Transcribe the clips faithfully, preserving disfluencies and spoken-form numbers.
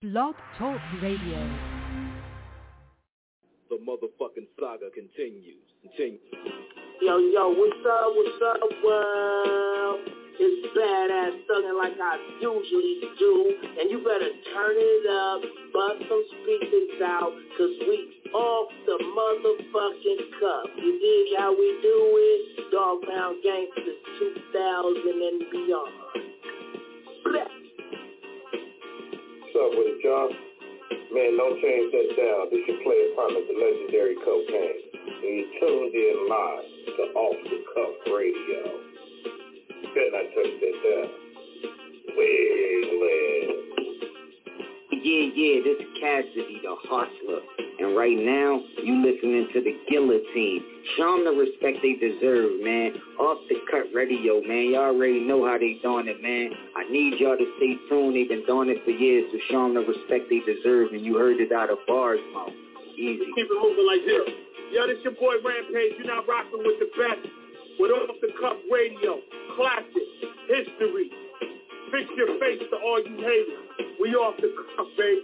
Blog Talk Radio. The motherfucking saga continues. Continue. Yo, yo, what's up, what's up, world? It's badass thuggin' like I usually do, and you better turn it up, bust some speakers out, cause we off the motherfucking cuff. You dig how we do it? Dog Pound Gangsters two thousand and beyond. Blech. What's up with it, John? Man, don't change that down. This your player partner, the legendary Cocaine. And you tuned in live to Off the Cuff Radio. Better not touch that down. Way, way. Yeah, yeah, this is Cassidy, the hustler. And right now, you listening to the Guillotine. Show them the respect they deserve, man. Off the Cut Radio, man. Y'all already know how they doing it, man. I need y'all to stay tuned. They've been doing it for years, so show them the respect they deserve. And you heard it out of bars, mouth. Easy. Keep it moving like this. Yo, this your boy Rampage. You're not rocking with the best. With Off the Cuff Radio. Classic. History. Fix your face to all you haters. We off the cuff, baby.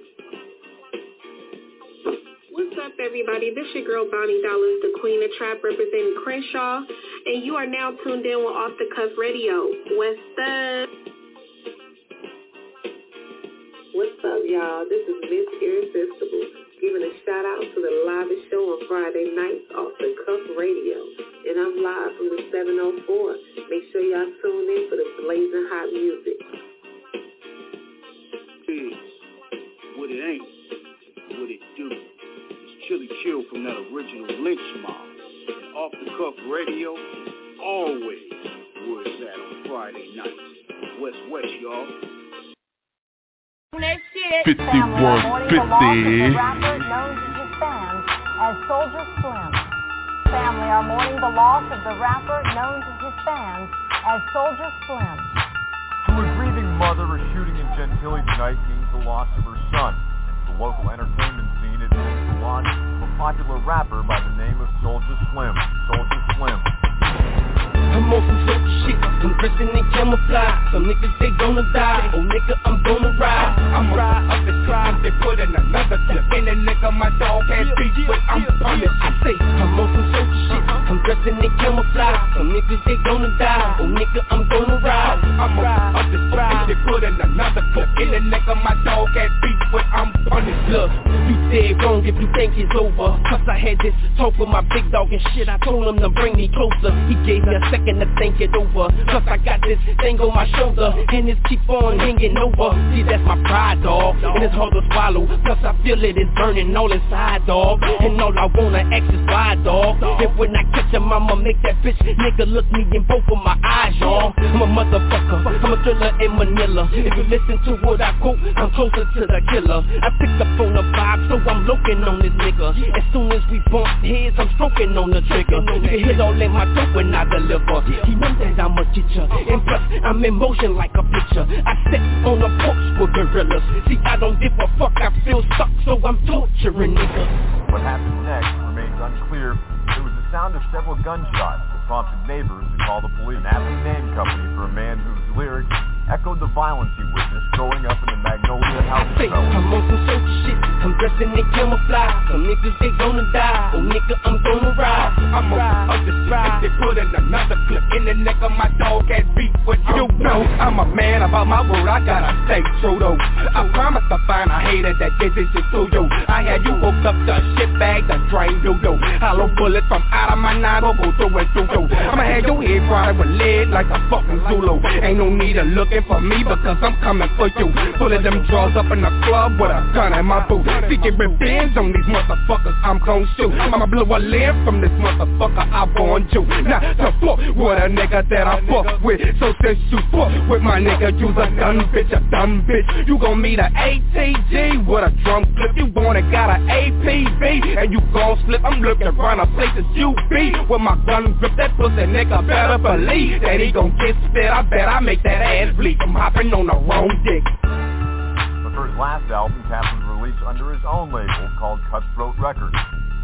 What's up, everybody? This your girl, Bonnie Dollars, the Queen of Trap, representing Crenshaw, and you are now tuned in with Off the Cuff Radio. What's up? What's up, y'all? This is Miss Irresistible, giving a shout out to the livest show on Friday nights, Off the Cuff Radio, and I'm live from the seven oh four. Make sure y'all tune in for the blazing hot music. Is what it ain't, what it do. Chili Chill from that original Lynch Mob. And Off the Cuff Radio is always where it's at on Friday nights. West West, y'all. fifty-one fifty. Rapper known to his fans as Soldier Slim. Family are mourning the loss of the rapper known to his fans as Soldier Slim. To a grieving mother, a shooting in Gentilly tonight means the loss of her son. And to the local entertainment scene, it means the launch of a popular rapper by the name of Soldier Slim. Soldier Slim. I'm on some dope shit, I'm dressed in camouflage. Some niggas, they gonna die, oh nigga, I'm gonna ride. I'm ride up the tribe, they put in another clip. In a nigga, my dog has beef, but I'm punished. I say, I'm on some dope shit, I'm dressed in camouflage. Some niggas, they gonna die, oh nigga, I'm gonna ride. I'm ride up the tribe, they put in another clip. In a nigga, my dog has beef, but I'm punished. Look, you dead wrong if you think it's over. Cause I had this talk with my big dog and shit, I told him to bring me closer. He gave me a second to think it over, cause I got this thing on my shoulder, and it's keep on hanging over. See, that's my pride, dog, and it's hard to swallow, plus I feel it is burning all inside, dog, and all I wanna ask is why, dog. And when I catch him, I'ma make that bitch nigga look me in both of my eyes, y'all. I'm a motherfucker, I'm a thriller in Manila. If you listen to what I quote, I'm closer to the killer. I picked up on the vibe, so I'm looking on this nigga. As soon as we bump heads, I'm stroking on the trigger. You can hit all in my throat when I deliver. He knows that I'm a teacher, and plus I'm in motion like a picture. I sit on the porch with gorillas. See, I don't give a fuck, I feel stuck, so I'm torturing niggas. What happened next remains unclear. It was the sound of several gunshots that prompted neighbors to call the police. An aptly named company for a man whose lyrics echoed the violence he witnessed growing up in the Magnolia house. Say, I'm on some social shit, I'm dressed in camouflage. Some niggas, they gonna die, oh nigga, I'm gonna ride. I'm ride up the stride, they put in another clip. In the neck of my dog has beef with you. Know I'm a man about my word, I gotta stay true though. I promise to find a hater that did this shit to you. I had you hooked up to a shit bag that drained you, yo. Hollow bullets from out of my nine, go through and through, yo. I'ma have your head crowded with lead like a fucking Zulu. Ain't no need of looking for me because I'm coming for you. Full of them draws up in the club with a gun in my boot. Seeking revenge on these motherfuckers, I'm gon' shoot. I'ma blow a limb from this motherfucker I born you. Now to fuck with a nigga that I fuck with. So since you fuck with my nigga, you's a done bitch, a done bitch. You gon' meet a A T G with a drum clip. You wanna got a A P B and you gon' slip. I'm looking around a places you be with my gun grip. That pussy nigga better believe that he gon' get spit. I bet I make that ass bleed from hopping on the wrong dick. But for his last album, Cap was released under his own label called Cutthroat Records.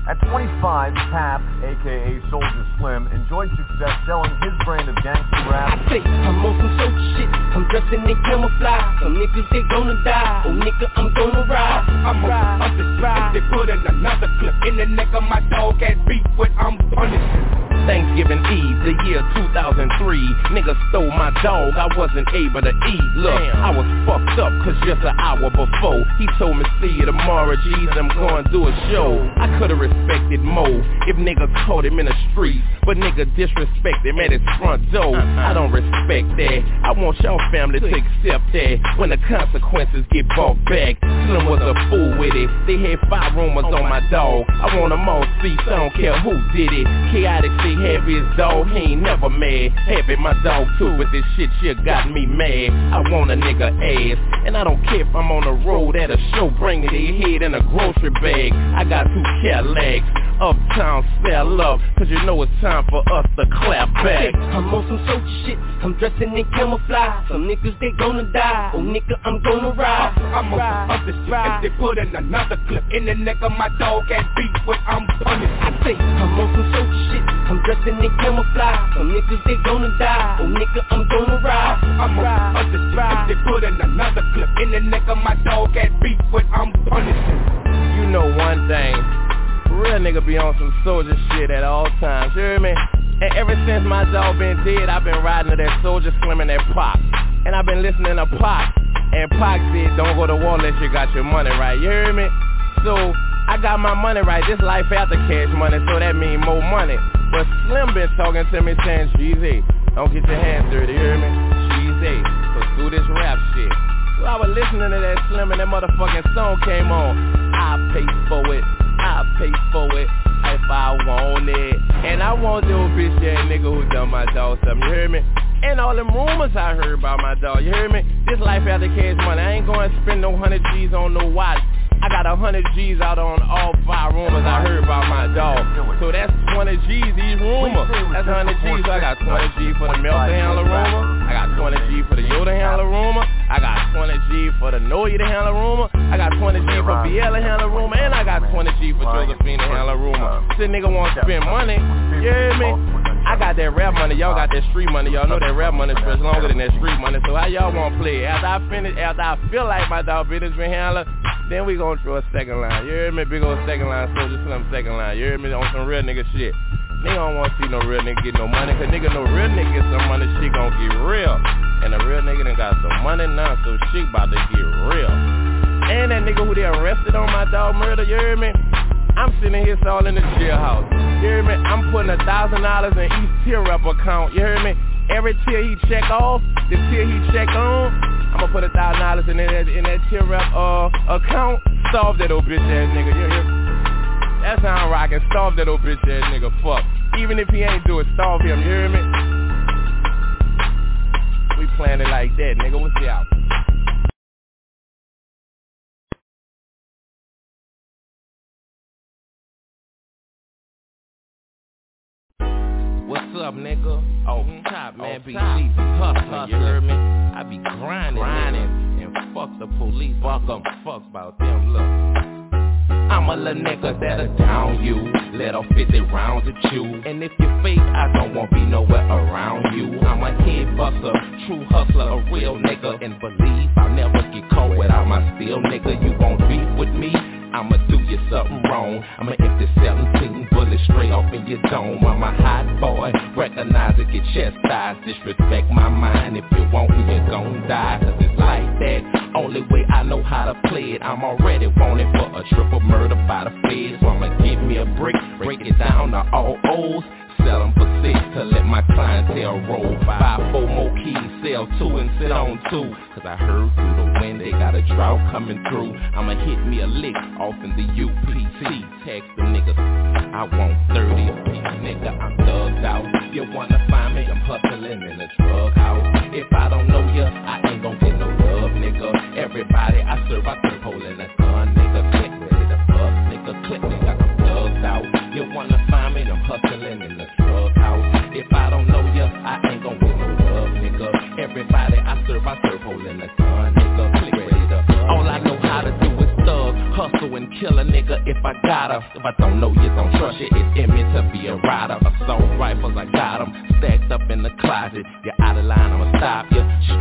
At twenty-five, Pap, aka Soulja Slim, enjoyed success selling his brand of gangster rap. I say, I'm on some soul shit, I'm dressed in camouflage. Some niggas, they gonna die, oh nigga, I'm gonna ride. I'm on up the ride, they put in another clip in the neck of my dog, had beef with, I'm punished. Thanksgiving Eve, the year two thousand three. Nigga stole my dog, I wasn't able to eat. Look, Damn. I was fucked up, cause just an hour before he told me, see you tomorrow, G's, I'm going to do a show. I could've respected Mo if nigga caught him in the street, but nigga disrespect him at his front door. I don't respect that, I want y'all family to accept that when the consequences get brought back. Slim was a fool with it, they had five rumors on my dog. I want them all cease, I don't care who did it. Chaotic say happy his dog, he ain't never mad. Happy my dog too, but this shit shit got me mad. I want a nigga ass, and I don't care if I'm on the road at a show bringing their head in a grocery bag. I got two Cadillacs, uptown sell up, cause you know it's time for us to clap back. I'm on some soul shit, I'm dressing in camouflage. Some niggas they gonna die, oh nigga I'm gonna ride. I'm on some other shit, if they put in another clip in the neck of my dog, had beef with, I'm punished. I say, I'm on some soul shit, I'm dressing in camouflage. Some niggas they gonna die, oh nigga I'm gonna ride. I'm on some other shit, if they put in another clip in the neck of my dog, had beef with, I'm punished. You know one thing, real nigga be on some soldier shit at all times, you hear me? And ever since my dog been dead, I've been riding to that Soulja Slim and that Pac. And I've been listening to Pac, and Pac said, don't go to war unless you got your money right, you hear me? So, I got my money right, this life after cash money, so that mean more money. But Slim been talking to me saying, Jeezy, don't get your hands dirty, you hear me? Jeezy, pursue this rap shit. So I was listening to that Slim and that motherfucking song came on. I pay for it, I pay for it if I want it. And I want the old bitch ass nigga who done my dog something, you hear me? And all them rumors I heard about my dog, you hear me? This life after cash money, I ain't going to spend no hundred G's on no watch. I got a hundred G's out on all five rumors I heard about my dog. So that's twenty G's each rumor. That's one hundred G's. So I got twenty G's for the Melta handler rumor. I got twenty G's for the Yoda handler rumor. I got twenty G's for the Noya handler rumor. I got twenty G's for Biella handler rumor. And I got twenty G's for Josephina handler rumor. This nigga want to spend money. You hear me? I got that rap money, y'all got that street money. Y'all know that rap money stretch longer than that street money. So how y'all want to play? After I finish, after I feel like my dog business been handler, then we gonna throw a second line. You hear me? Big old second line, Soulja Slim second line. You hear me? On some real nigga shit. Nigga don't want to see no real nigga get no money, cause nigga know real nigga get some money, shit gon' get real. And a real nigga done got some money now, so shit about to get real. And that nigga who they arrested on my dog murder, you hear me? I'm sitting here all in the jailhouse. You hear me? I'm putting a thousand dollars in each tier rep account. You hear me? Every tier he check off, the tier he check on, I'm gonna put a thousand dollars in that in that tier rep uh account. Starve that old bitch ass nigga. You hear? That's how I'm rocking. Starve that old bitch ass nigga. Fuck. Even if he ain't do it, starve him. You hear me? We playing it like that, nigga. What's the album? What's up, nigga? Oh, top, man, be easy, hustling, you heard me? I be grinding, grinding, and fuck the police, fuck them, fuck about them, look. I'm a little nigga that'll down you, let off fifty rounds at you. And if you fake, I don't want be nowhere around you. I'm a head buster, true hustler, a real nigga. And believe I'll never get caught without my steel, nigga. You gon' beef with me? I'ma do you something wrong. I'ma empty seventeen bullets straight off in your dome. I'm a hot boy, recognize it, get chastised. Disrespect my mind, if you want me, you gon' die. Cause it's like that, only way I know how to play it. I'm already wanted for a triple murder by the feds. So I'ma give me a brick, break it down to all O's. Sell them for six to let my clientele roll. Buy four more keys, sell two and sit on two. Cause I heard through the wind they got a drought coming through. I'ma hit me a lick off in the U P T. Text them niggas, I want thirty apiece, nigga, I'm thugged out. You wanna find me, I'm hustling in a drug house. If I don't know ya, I ain't gon' get no love, nigga. Everybody I serve, I serve holding a gun, nigga. Click ready to bust, nigga, click, nigga, I'm thugged out. You wanna find me, I'm hustling in the drug house. If I don't know ya, I ain't gon' get no love, nigga. Everybody I serve, I serve holding a gun, nigga. Click ready to bust. All I know how to do is thug, hustle and kill a nigga if I got her. If I don't know you, don't trust you. It's in me to be a rider. Assault rifles, I got them stacked up in the closet. You're out of line, I'ma stop you.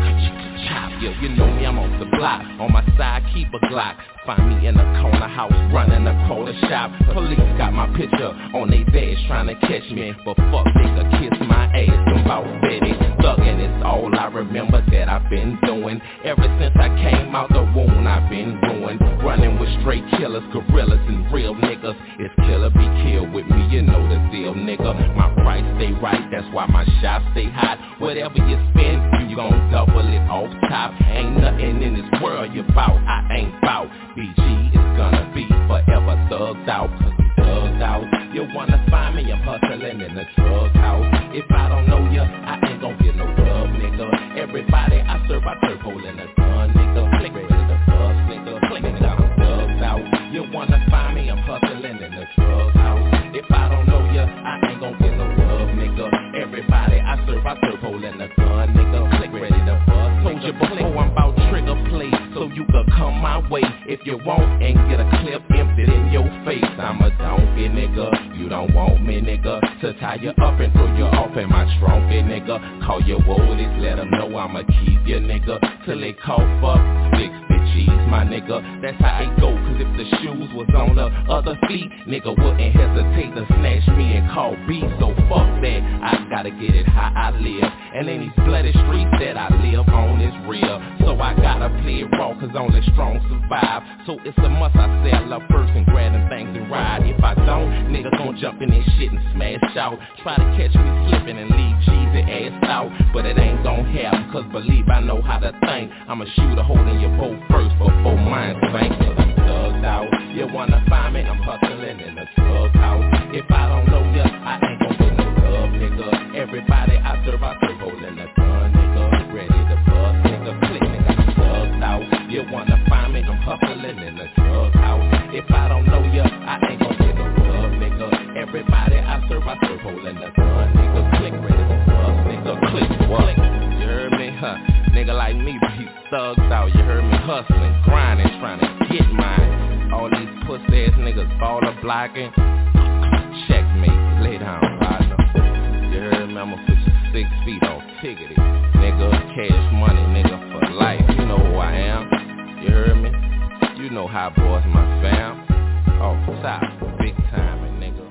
Chop you. You know me, I'm off the block. On my side, keep a Glock. Find me in a corner house, running a quarter shop. Police got my picture on they dash trying to catch me. But fuck, nigga, kiss my ass. I'm about ready. Thuggin', it's all I remember that I've been doing. Ever since I came out the womb, I've been ruined. Running with straight killers, gorillas, and real niggas. It's killer be killed with me, you know the deal, nigga. My price stay right, that's why my shots stay hot. Whatever you spend, you gon' double it off top. Ain't nothing in this world you bout, I ain't bout. B G is gonna be forever thugged out, cause we thugged out. You wanna find me, I'm hustling in the drug house. If I don't know ya, I ain't gon' get no rub, nigga. Everybody I serve, I serve holding a gun, nigga. Click ready to bust, nigga. Click nigga, I'm thugged out. You wanna find me, I'm hustling in the drug house. If I don't know ya, I ain't gon' get no rub, nigga. Everybody I serve, I serve holding a gun, nigga. Click ready to bust. Told you before I'm about trigger play, so you could come my way. If you want and get a clip emptied in your face, I'm a donkey, nigga. You don't want me, nigga, to tie you up and throw you off in my trophy, nigga. Call your woodies, let them know I'ma keep you, nigga, till they cough up six cheese, my nigga. That's how it go, cause if the shoes was on the other feet, nigga wouldn't hesitate to snatch me and call beef. So fuck that, I gotta get it how I live. And in these bloody streets that I live on is real. So I gotta play it raw, cause only strong survive. So it's a must I sell up first and grab them things and ride. If I don't, nigga gon' jump in this shit and smash out. Try to catch me slipping and leave cheesy ass out, but it ain't gon' happen, cause believe I know how to think. I'm a shooter holding your bow first before mine spank. Cause I'm thugged out. You wanna find me, I'm hustling in the drug house. If I don't know ya, I ain't gon' get no love, nigga. Everybody I serve, I serve holding a gun, nigga. Ready to bust, nigga. Click, nigga, I'm thugged out. You wanna find me, I'm hustling in the drug house. If I don't know ya, I ain't gon' get no love, nigga. Everybody I serve, I serve holding a gun, nigga. Click, ready to bust, nigga. Click, what? You heard me, huh? Nigga like me, be thugged out. You heard me hustling, grinding, trying to get mine. All these pussy ass niggas baller blocking. Checkmate, lay down, partner. You heard me, I'ma put you six feet on tickety. Nigga, cash money, nigga, for life. You know who I am. You heard me? You know how boys my fam. Off top, big time, and nigga.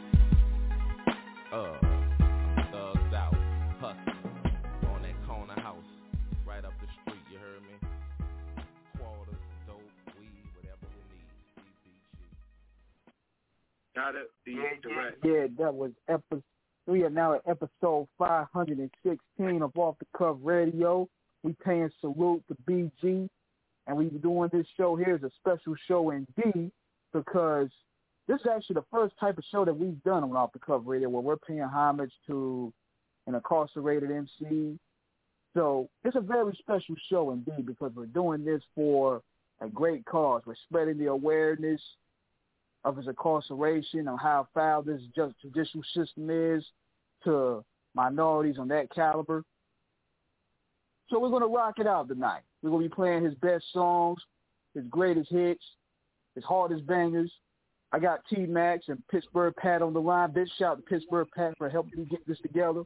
Uh, thugged out, hustling on that corner house. Right up the street, you heard me? Quarters, dope, weed, whatever we need. C B G. Got it. Be direct. Yeah, that was episode. We are now at episode five hundred sixteen of Off the Cuff Radio. We paying salute to B G, and we doing this show here as a special show indeed, because this is actually the first type of show that we've done on Off the Cuff Radio where we're paying homage to an incarcerated M C. So it's a very special show indeed, because we're doing this for a great cause. We're spreading the awareness of his incarceration, on how foul this just judicial system is to minorities on that caliber. So we're going to rock it out tonight. We're going to be playing his best songs, his greatest hits, his hardest bangers. I got T-Max and Pittsburgh Pat on the line. Big shout to Pittsburgh Pat for helping me get this together.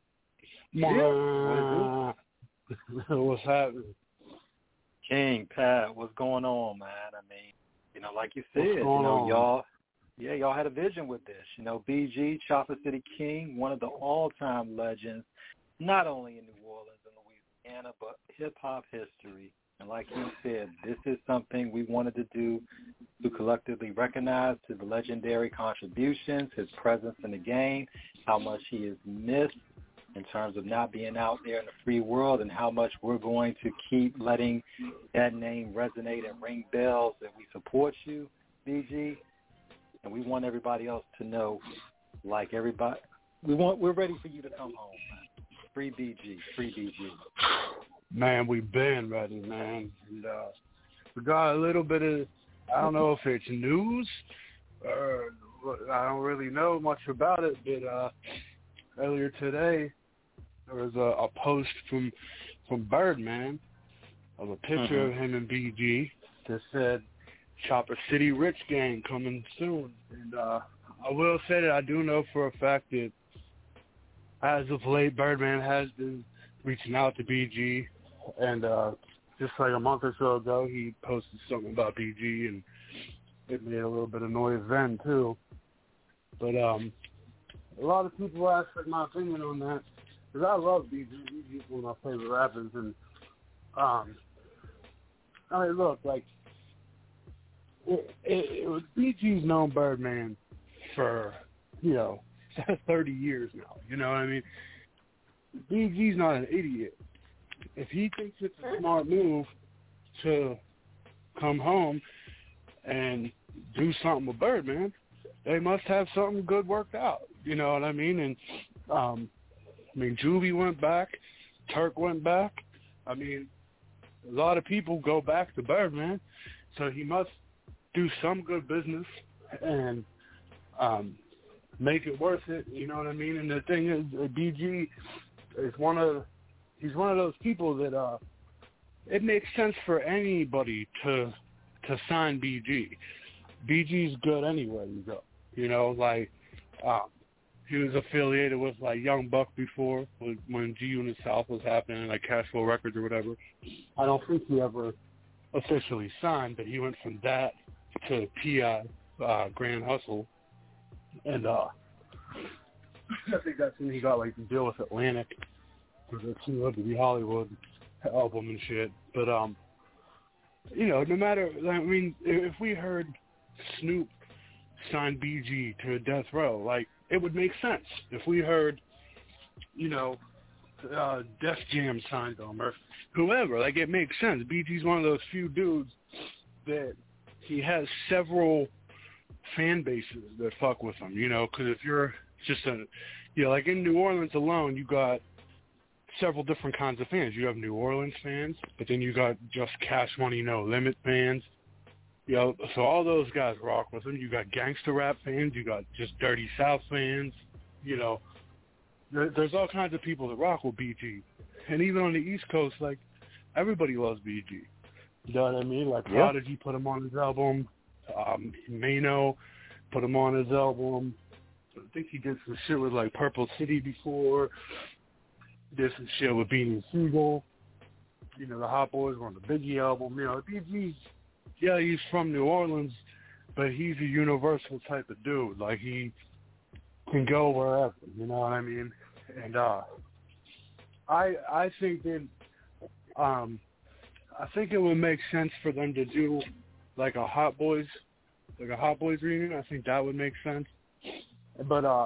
Yeah. What's happening? King, Pat, what's going on, man? I mean, you know, like you said, you know, on? y'all, yeah, y'all had a vision with this. You know, B G, Chopper City King, one of the all-time legends, not only in New Orleans and Louisiana, but hip-hop history. And like you said, this is something we wanted to do to collectively recognize his legendary contributions, his presence in the game, how much he is missed in terms of not being out there in the free world, and how much we're going to keep letting that name resonate and ring bells, that we support you, B G, and we want everybody else to know, like everybody, we want, we're ready for you to come home, man. Free B G, free B G. Man, we've been ready, man. And uh, we got a little bit of, I don't know if it's news, or I don't really know much about it, but uh, earlier today, there was a, a post from from Birdman of a picture mm-hmm. of him and B G that said Chopper City Rich Gang coming soon. And uh, I will say that I do know for a fact that as of late, Birdman has been reaching out to B G, and uh, just like a month or so ago, he posted something about B G, and it made a little bit of noise then too. But um, a lot of people ask for my opinion on that, because I love B G. B G is one of my favorite rappers, and um, I mean, look, like, it, it, it was B G's known Birdman for, you know, thirty years now. You know what I mean? B G's not an idiot. If he thinks it's a smart move to come home and do something with Birdman, they must have something good worked out. You know what I mean? And, um, I mean, Juvie went back. Turk went back. I mean, a lot of people go back to Birdman, so he must do some good business and um, make it worth it. You know what I mean? And the thing is, uh, B G is one of he's one of those people that uh, it makes sense for anybody to to sign B G. B G's good anywhere you go. You know, like um, he was affiliated with like Young Buck before when G Unit South was happening, like Cashflow Records or whatever. I don't think he ever officially signed, but he went from that to P I, uh, Grand Hustle, and uh, I think that's when he got like the deal with Atlantic for the Celebrity Hollywood album and shit. But um, you know, no matter, I mean, if we heard Snoop sign B G to Death Row, like, it would make sense. If we heard, you know, uh, Def Jam signed him or whoever, like, it makes sense. B G's one of those few dudes that he has several fan bases that fuck with him, you know, because if you're just a, you know, like in New Orleans alone, you got several different kinds of fans. You have New Orleans fans, but then you got just Cash Money No Limit fans. You know, so all those guys rock with him. You got gangster rap fans. You got just Dirty South fans. You know, there, there's all kinds of people that rock with B G. And even on the East Coast, like, everybody loves B G. You know what I mean? Like, yeah. Prodigy put him on his album. Um, Mano put him on his album. I think he did some shit with, like, Purple City before. Did some shit with Beanie Siegel. You know, the Hot Boys were on the Biggie album. You know, B G's, yeah, he's from New Orleans, but he's a universal type of dude. Like, he can go wherever, you know what I mean? And uh, I I think that um, I think it would make sense for them to do like a Hot Boys, like a Hot Boys reunion. I think that would make sense. But uh,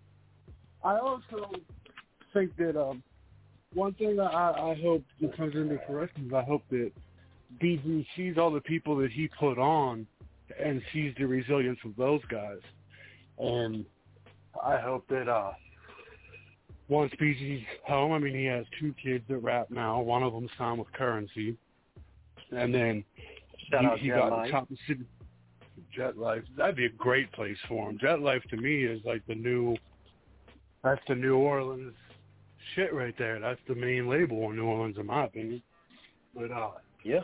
I also think that um, one thing that I, I hope that comes into fruition is I hope that B G sees all the people that he put on and sees the resilience of those guys. And I hope that uh, once B G's home, I mean, he has two kids that rap now. One of them signed with Currency. And then Shout he, out he Jet got Life. the top of city. Jet Life. That'd be a great place for him. Jet Life to me is like the new, that's the New Orleans shit right there. That's the main label in New Orleans, in my opinion. But, uh, yeah.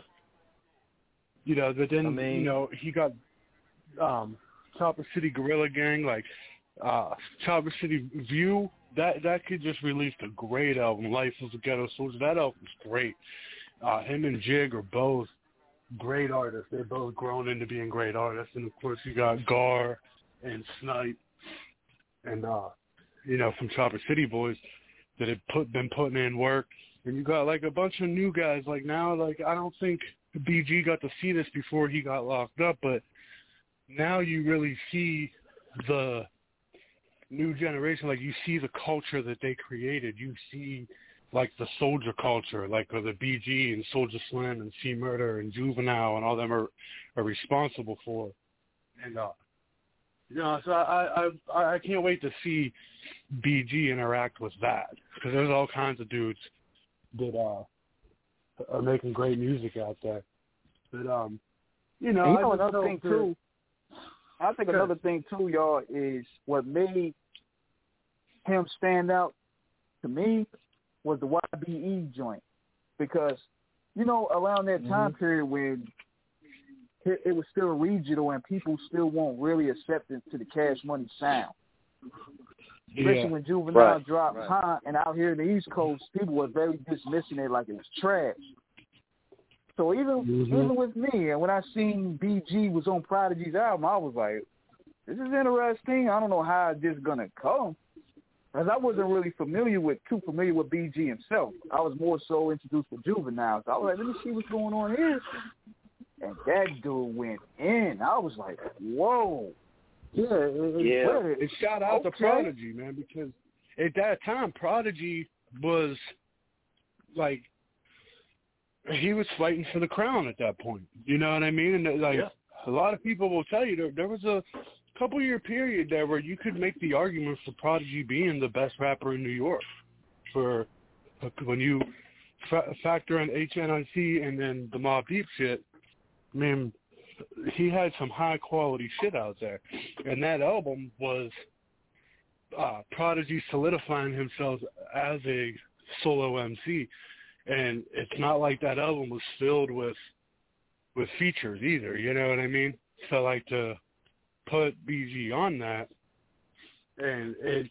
You know, but then, I mean, you know, he got um, Chopper City Gorilla Gang, like uh, Chopper City View. That that kid just released a great album, Life of a Ghetto Soldier. That album's great. Uh, him and Jig are both great artists. They're both grown into being great artists. And, of course, you got Gar and Snipe and, uh, you know, from Chopper City Boys that have put, been putting in work. And you got, like, a bunch of new guys. Like, now, like, I don't think B G got to see this before he got locked up, but now you really see the new generation. Like, you see the culture that they created. You see, like, the soldier culture, like or the B G and Soulja Slim and C Murder and Juvenile and all them are are responsible for. And uh, you know, so I I I can't wait to see B G interact with that, because there's all kinds of dudes that uh. are making great music out there. But, um, you know, and you I know just another thing, that, too, I think another thing, too, y'all, is what made him stand out to me was the Y B E joint. Because, you know, around that time mm-hmm. period when it, it was still regional and people still won't really accept it to the Cash Money sound. Especially yeah. when Juvenile right. dropped right. Huh, and out here in the East Coast, people were very dismissing it like it was trash. So even mm-hmm. even with me, and when I seen B G was on Prodigy's album, I was like, this is interesting. I don't know how this is going to come. Because I wasn't really familiar with, too familiar with B G himself. I was more so introduced to Juvenile. So I was like, let me see what's going on here. And that dude went in. I was like, whoa. Yeah, it, yeah. It shout out okay. to Prodigy, man, because at that time, Prodigy was like, he was fighting for the crown at that point. You know what I mean? And like, yeah. a lot of people will tell you there, there was a couple year period there where you could make the argument for Prodigy being the best rapper in New York. For when you fa- factor in H N I C and then the Mobb Deep shit, I mean, he had some high quality shit out there. And that album was uh, Prodigy solidifying himself as a solo M C. And it's not like that album was filled with with features either, you know what I mean? So like to put B G on that, and it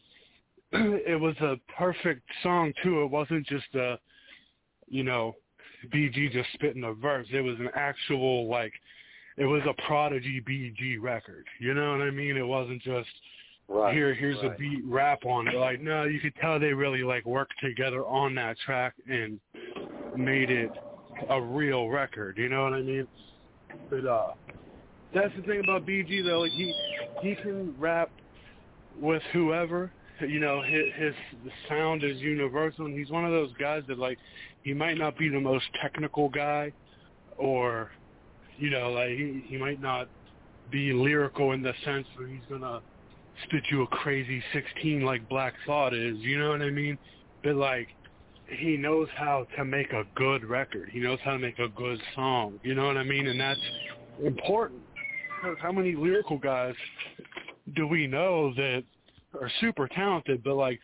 it was a perfect song too. It wasn't just a, you know, B G just spitting a verse. It was an actual, like, it was a Prodigy B G record. You know what I mean? It wasn't just right, here, here's right. a beat rap on it. Like, no, you could tell they really like worked together on that track and made it a real record. You know what I mean? But uh, that's the thing about B G though. Like, he he can rap with whoever. You know, his, his the sound is universal, and he's one of those guys that, like, he might not be the most technical guy, or, you know, like, he, he might not be lyrical in the sense where he's gonna spit you a crazy sixteen like Black Thought is, you know what I mean? But, like, he knows how to make a good record. He knows how to make a good song, you know what I mean? And that's important, because how many lyrical guys do we know that are super talented, but, like,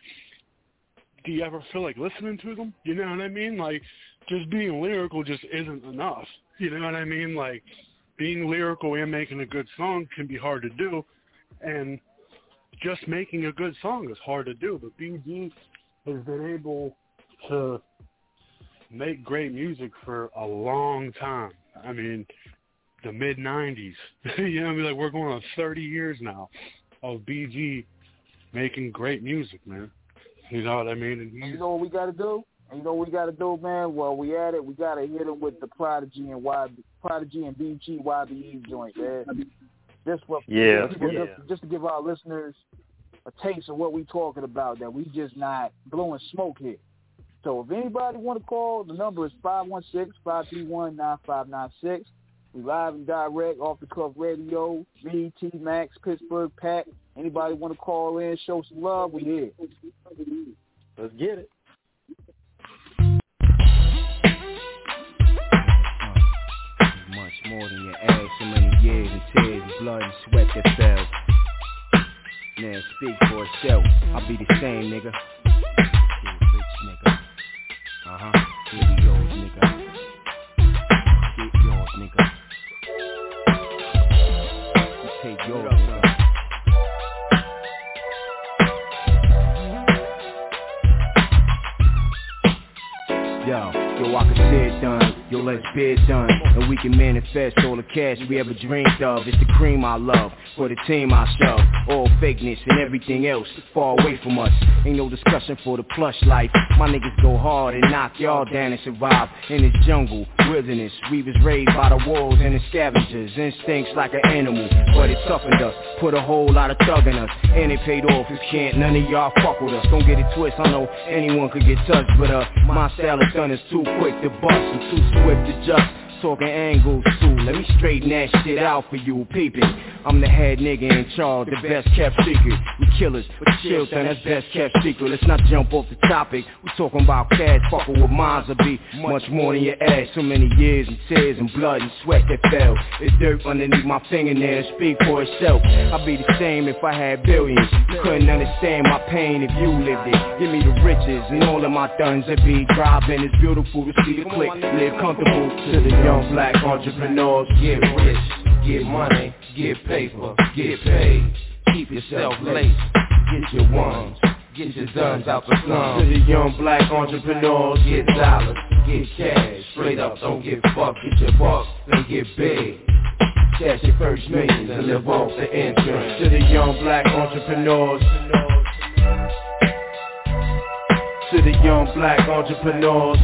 do you ever feel like listening to them? You know what I mean? Like, just being lyrical just isn't enough. You know what I mean? Like, being lyrical and making a good song can be hard to do, and just making a good song is hard to do. But B G has been able to make great music for a long time. I mean, the mid nineties. You know what I mean? Like, we're going on thirty years now of B G making great music, man. You know what I mean? And you know what we got to do? And you know what we got to do, man? Well, we at it. We got to hit them with the Prodigy and Y, Prodigy and B G Y B E joint, man. Just what, yeah, just, yeah. Just, just to give our listeners a taste of what we talking about, that we just not blowing smoke here. So if anybody want to call, the number is five one six, five three one, nine five nine six. We live and direct, Off the Cuff Radio, V T Max, Pittsburgh Pack. Anybody want to call in, show some love, we here. Let's get it. Much more than your ass, so many years and tears and blood and sweat that fell. Now speak for itself. I'll be the same, nigga. Rich nigga. Uh-huh. Here we go, nigga. Get yours, nigga. You take yours, nigga. Yo, yo, I can see it done. Yo, let's get it done. And we can manifest all the cash we ever dreamed of. It's the cream I love, for the team I shove. All fakeness and everything else far away from us. Ain't no discussion for the plush life. My niggas go hard and knock y'all down and survive in this jungle, wilderness. We was raised by the wolves and the scavengers. Instincts like an animal, but it toughened us. Put a whole lot of thug in us, and it paid off. If can't, none of y'all fuck with us. Don't get it twisted, I know anyone could get touched, but uh, my style of gun is too quick to bust and too swift to just. Talking angles too, let me straighten that shit out for you peeping. I'm the head nigga in charge, the best kept secret. We killers, but chill, son, that's best kept secret. Let's not jump off the topic. We talking about cash, fucking with minds will be much more than your ass. So many years and tears and blood and sweat that fell. It's dirt underneath my fingernails, speak for itself. I'd be the same if I had billions. You couldn't understand my pain if you lived it. Give me the riches and all of my thuns that be driving. It's beautiful to see the click, live comfortable. To the young black entrepreneurs, get rich, get money, get paper, get paid. Keep yourself laced, get your ones, get your guns out the slums. To the young black entrepreneurs, get dollars, get cash, straight up, don't get fucked, get your bucks, then get big. Cash your first millions and live off the insurance. To the young black entrepreneurs, to the young black entrepreneurs.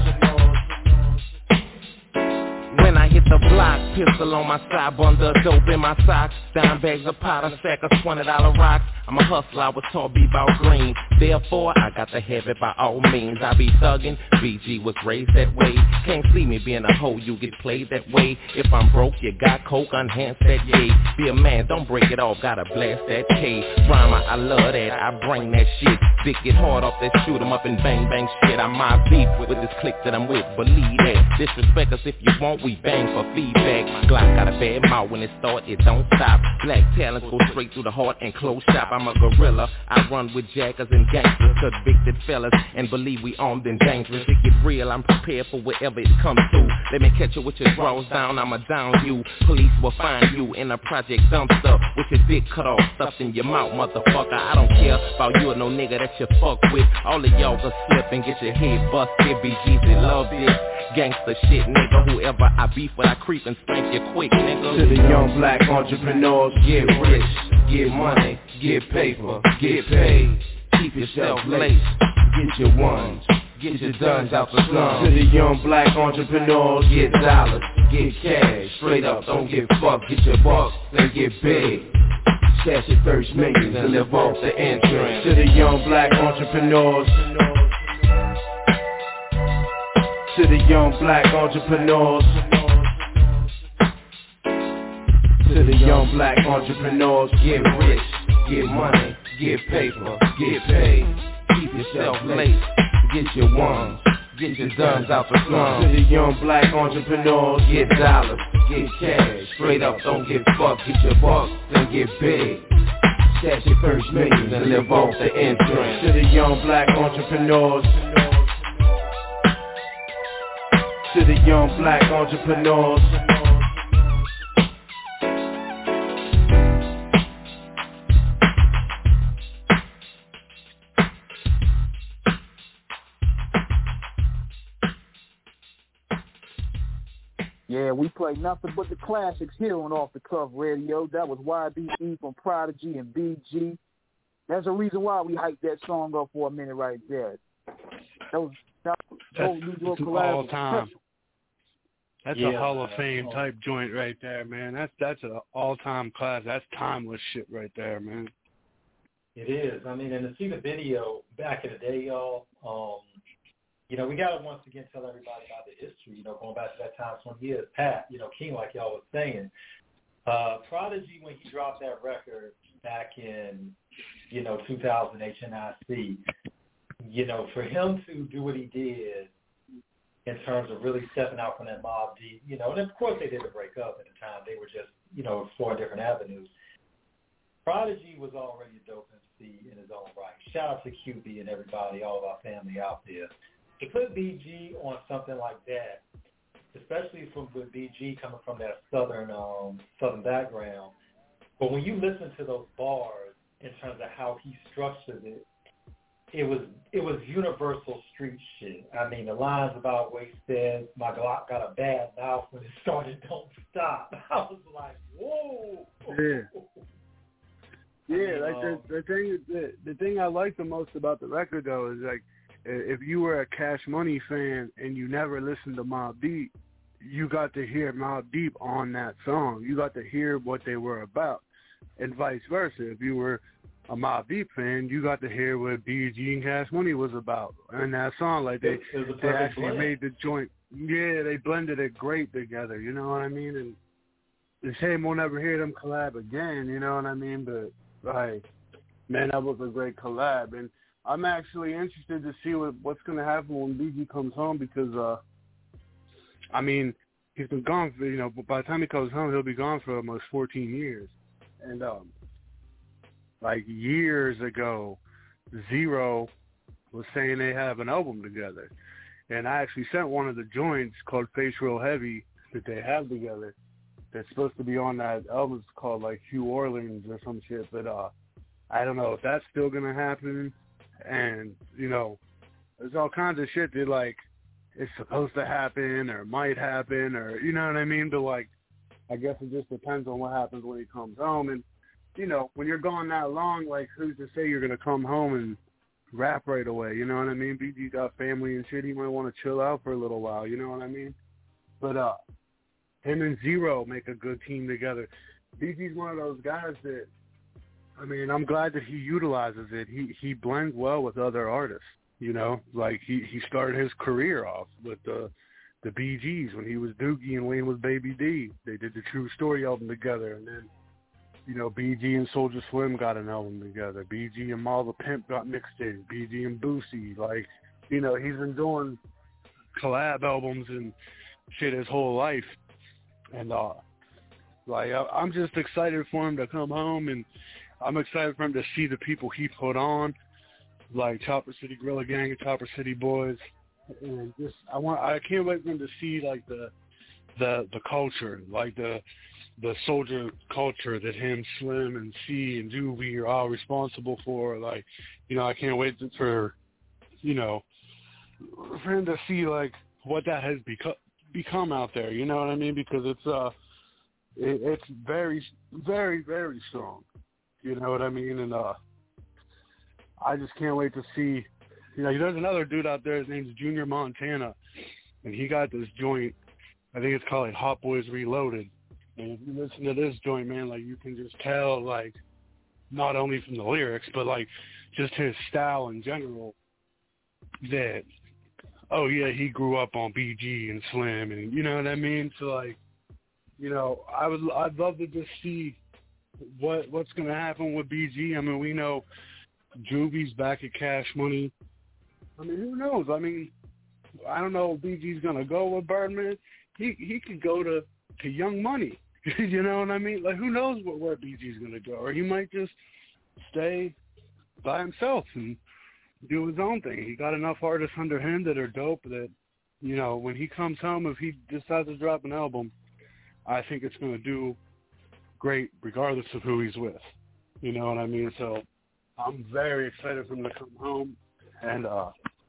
When I hit the block, pistol on my side, bundle of dope in my socks, dime bags of powder, sack of twenty dollar rocks. I'm a hustler, I was taught be about green. Therefore, I got to have it by all means. I be thuggin', B G was raised that way. Can't see me being a hoe, you get played that way. If I'm broke, you got coke, enhance that yay. Be a man, don't break it off, gotta blast that K. Rhymer, I love that, I bring that shit. Dick get hard off that shoot 'em up and bang bang shit. I'm my beef with this clique that I'm with, believe that. Disrespect us if you want, we bang for feedback. Glock got a bad mouth, when it start, it don't stop. Black talents go straight through the heart and close shop. I'm a gorilla, I run with jackers and gangsters, convicted fellas, and believe we armed and dangerous. It get real, I'm prepared for whatever it comes to. Let me catch you with your drawers down, I'ma down you. Police will find you in a project dumpster with your dick cut off, stuffed in your mouth, motherfucker. I don't care about you or no nigga that you fuck with. All of y'all go slip and get your head busted. B Gs that love this gangster shit, nigga. Whoever I beef with, I creep and spank you quick, nigga. To the young black entrepreneurs, get rich, get money, get paper, get paid. Keep yourself laced, get your ones, get your guns out the slums. To the young black entrepreneurs, get dollars, get cash, straight up, don't get fucked, get your bucks, then get big. Cash your first millions and live off the insurance. To the young black entrepreneurs, to the young black entrepreneurs, to the young black entrepreneurs, get rich, get money, get paper, get paid. Keep yourself laced, get your ones, get your guns out the slums. To the young black entrepreneurs, get dollars, get cash, straight up, don't get fucked, get your bucks, then get big. Cash your first millions and live off the insurance. To the young black entrepreneurs, to the young black entrepreneurs. Yeah, we play nothing but the classics here on Off the Cuff Radio. That was Y B E from Prodigy and B G. That's the reason why we hyped that song up for a minute right there. That was that was New York all time. That's yeah, a Hall of Fame type joint right there, man. That's that's an all time class. That's timeless shit right there, man. It is. I mean, and to see the video back in the day, y'all. Um, You know, we got to once again tell everybody about the history, you know, going back to that time twenty years. Pat, you know, King, like y'all was saying. Uh, Prodigy, when he dropped that record back in, you know, two thousand H N I C, you know, for him to do what he did in terms of really stepping out from that Mobb Deep, you know, and of course they didn't break up at the time. They were just, you know, exploring different avenues. Prodigy was already a dope M C in his own right. Shout out to Q B and everybody, all of our family out there. To put B G on something like that, especially from with B G coming from that southern um, southern background, but when you listen to those bars in terms of how he structured it, it was it was universal street shit. I mean, the lines about where he said, "My Glock got a bad mouth when it started, don't stop." I was like, whoa. Yeah. Yeah, like um, the, the thing the, the thing I like the most about the record though is like, if you were a Cash Money fan and you never listened to Mobb Deep, you got to hear Mobb Deep on that song. You got to hear what they were about, and vice versa. If you were a Mobb Deep fan, you got to hear what B G and Cash Money was about in that song. Like they, they actually blend. made the joint. Yeah, they blended it great together. You know what I mean? And it's a shame we'll never hear them collab again, you know what I mean? But, like, man, that was a great collab. And I'm actually interested to see what, what's going to happen when B G comes home because, uh, I mean, he's been gone for, you know, by the time he comes home, he'll be gone for almost fourteen years. And, um, like, years ago, Zero was saying they have an album together. And I actually sent one of the joints called Face Real Heavy that they have together. That's supposed to be on that album. It's called, like, Hugh Orleans or some shit. But uh, I don't know if that's still going to happen. And, you know, there's all kinds of shit that, like, it's supposed to happen or might happen or, you know what I mean? But, like, I guess it just depends on what happens when he comes home. And, you know, when you're gone that long, like, who's to say you're going to come home and rap right away? You know what I mean? B G got family and shit. He might want to chill out for a little while. You know what I mean? But uh, him and Zero make a good team together. B G's one of those guys that, I mean, I'm glad that he utilizes it. He he blends well with other artists. You know, like he, he started his career off with the the B Gs when he was Doogie and Wayne was Baby D. They did the True Story album together, and then, you know, B G and Soulja Slim got an album together. B G and Mal the Pimp got mixtapes. B G and Boosie, like, you know, he's been doing collab albums and shit his whole life. And, uh, like, I, I'm just excited for him to come home, and I'm excited for him to see the people he put on, like Chopper City Gorilla Gang and Chopper City Boys. And just, I want, I can't wait for him to see, like, the, the, the culture, like the, the Soulja culture that him, Slim, and C and Juvie are all responsible for. Like, you know, I can't wait for, you know, for him to see, like, what that has become become out there. You know what I mean? Because it's uh, it, it's very, very, very strong. You know what I mean? And uh, I just can't wait to see. You know, there's another dude out there. His name's Junior Montana, and he got this joint. I think it's called like Hot Boys Reloaded. And if you listen to this joint, man, like, you can just tell, like, not only from the lyrics, but, like, just his style in general, that, oh, yeah, he grew up on B G and Slim, and you know what I mean? So, like, you know, I would, I'd love to just see what what's going to happen with B G. I mean, we know Juvie's back at Cash Money. I mean, who knows? I mean, I don't know if B G's going to go with Birdman. He, he could go to, to Young Money. You know what I mean? Like, who knows what, where B G's going to go? Or he might just stay by himself and do his own thing. He got enough artists under him that are dope that, you know, when he comes home, if he decides to drop an album, I think it's going to do great regardless of who he's with. You know what I mean? So I'm very excited for him to come home. And, uh,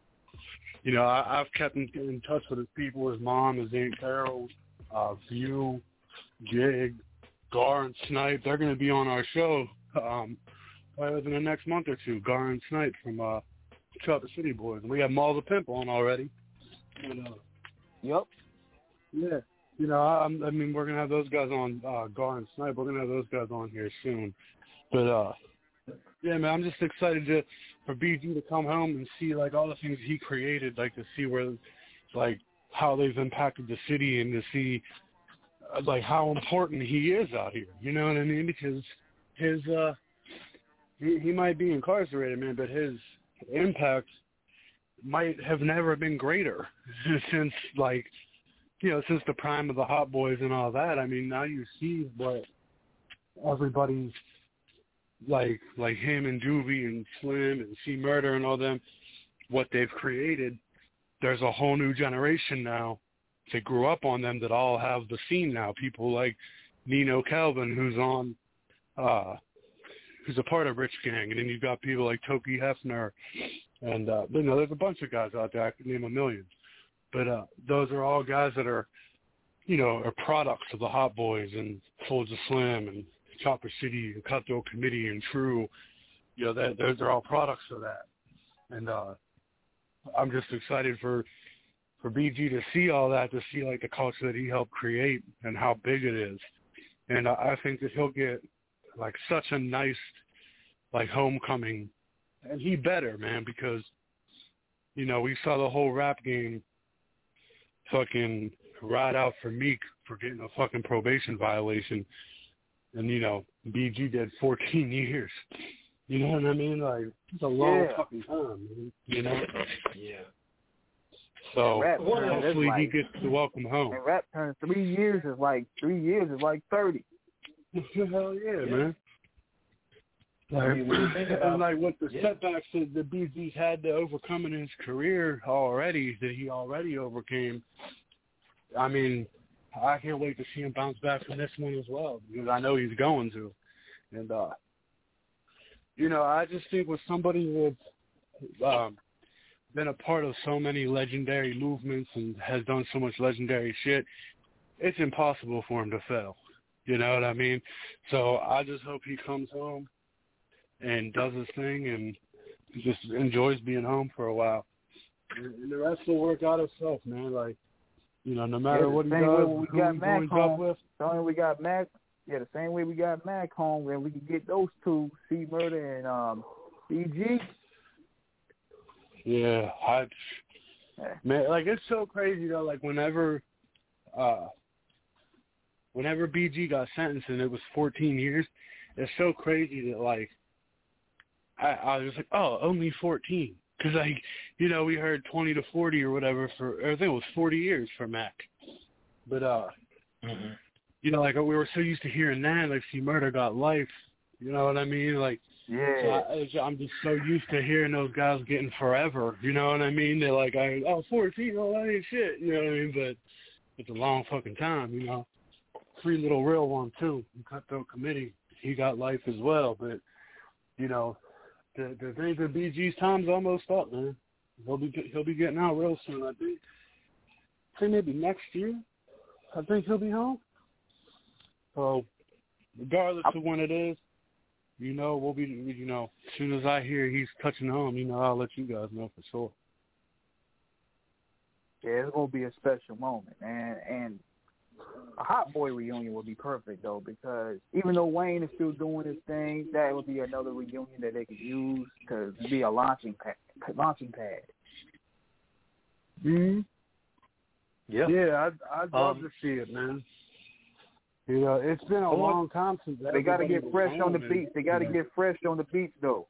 you know, I, I've kept in, in touch with his people, his mom, his Aunt Carol, uh, View, Jig, Gar, and Snipe. They're going to be on our show um, probably within the next month or two. Gar and Snipe from uh, Chopper City Boys. And we have Mal the Pimp on already. And, uh, yep. Yeah. You know, I, I mean, we're going to have those guys on, uh, Gar and Snipe. We're going to have those guys on here soon. But, uh, yeah, man, I'm just excited to for B G to come home and see, like, all the things he created, like, to see where, like, how they've impacted the city and to see, uh, like, how important he is out here. You know what I mean? Because his, uh, he, he might be incarcerated, man, but his impact might have never been greater since, like, you know, since the prime of the Hot Boys and all that. I mean, now you see what everybody's, like, like him and Juvie and Slim and C Murder and all them, what they've created. There's a whole new generation now that grew up on them that all have the scene now. People like Nino Calvin, who's on, uh, who's a part of Rich Gang, and then you've got people like Toki Hefner, and uh, you know, there's a bunch of guys out there. I could name a million, but uh, those are all guys that are, you know, are products of the Hot Boys and Soulja Slim and Chopper City and Cutthroat Committee and True. You know, that those are all products of that, and uh, I'm just excited for for B G to see all that, to see, like, the culture that he helped create and how big it is. And uh, I think that he'll get, like, such a nice, like, homecoming. And he better, man, because, you know, we saw the whole rap game fucking ride out for Meek for getting a fucking probation violation, and you know B G did fourteen years. You know what I mean? Like it's a long yeah. fucking time, man. You know? Yeah. So rap, hopefully like, he gets to welcome home. And rap turns three years is like three years is like thirty. Hell yeah, yeah, man. Like, I mean, when you think about, and like with the yeah. setbacks that the B G's had to overcome in his career already, that he already overcame, I mean, I can't wait to see him bounce back from this one as well, because I know he's going to. And, uh, you know, I just think with somebody that's um, been a part of so many legendary movements and has done so much legendary shit, it's impossible for him to fail. You know what I mean? So I just hope he comes home and does his thing and just enjoys being home for a while. And the rest will work out itself, man. Like, you know, no matter yeah, what he does, we who got he Mac joins home, up with. the only way we got Mac, yeah, the same way we got Mac home, and we can get those two, C Murder and um, B G. Yeah, I, man, like it's so crazy though. Like whenever, uh, whenever B G got sentenced and it was fourteen years, it's so crazy that like. I, I was like, oh, only fourteen. Because, like, you know, we heard twenty to forty or whatever for, or I think it was forty years for Mac. But, uh, mm-hmm. you know, like, we were so used to hearing that, like, C Murder got life. You know what I mean? Like, yeah. so I, I'm just so used to hearing those guys getting forever. You know what I mean? They're like, I, oh, fourteen, oh, that ain't shit. You know what I mean? But it's a long fucking time, you know. Free Little Real one, too. Cutthroat Committee. He got life as well. But, you know, The the thing that B G's time's almost up, man. He'll be he'll be getting out real soon. I think. I think maybe next year. I think he'll be home. So, regardless of when it is, you know we'll be. You know, as soon as I hear he's touching home, you know I'll let you guys know for sure. Yeah, it's gonna be a special moment, man. And a Hot Boy reunion would be perfect though, because even though Wayne is still doing his thing, that would be another reunion that they could use to be a launching pad. Launching pad. Hmm. Yeah. Yeah, I'd I'd love um, to see it, man. You know, it's been a long time since they got to get fresh on the and, beats. They got to you know. get fresh on the beats though.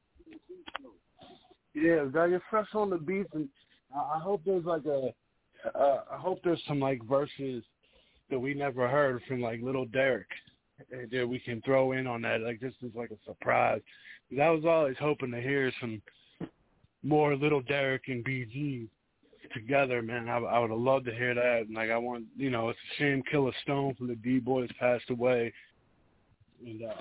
Yeah, gotta get fresh on the beats, and I hope there's like a, uh, I hope there's some like verses that we never heard from like Little Derek that we can throw in on that, like just as like a surprise. Because I was always hoping to hear some more Little Derek and B G together, man. I, I would have loved to hear that. And like I want, you know, it's a shame Killer Stone from the D-Boys passed away, and uh,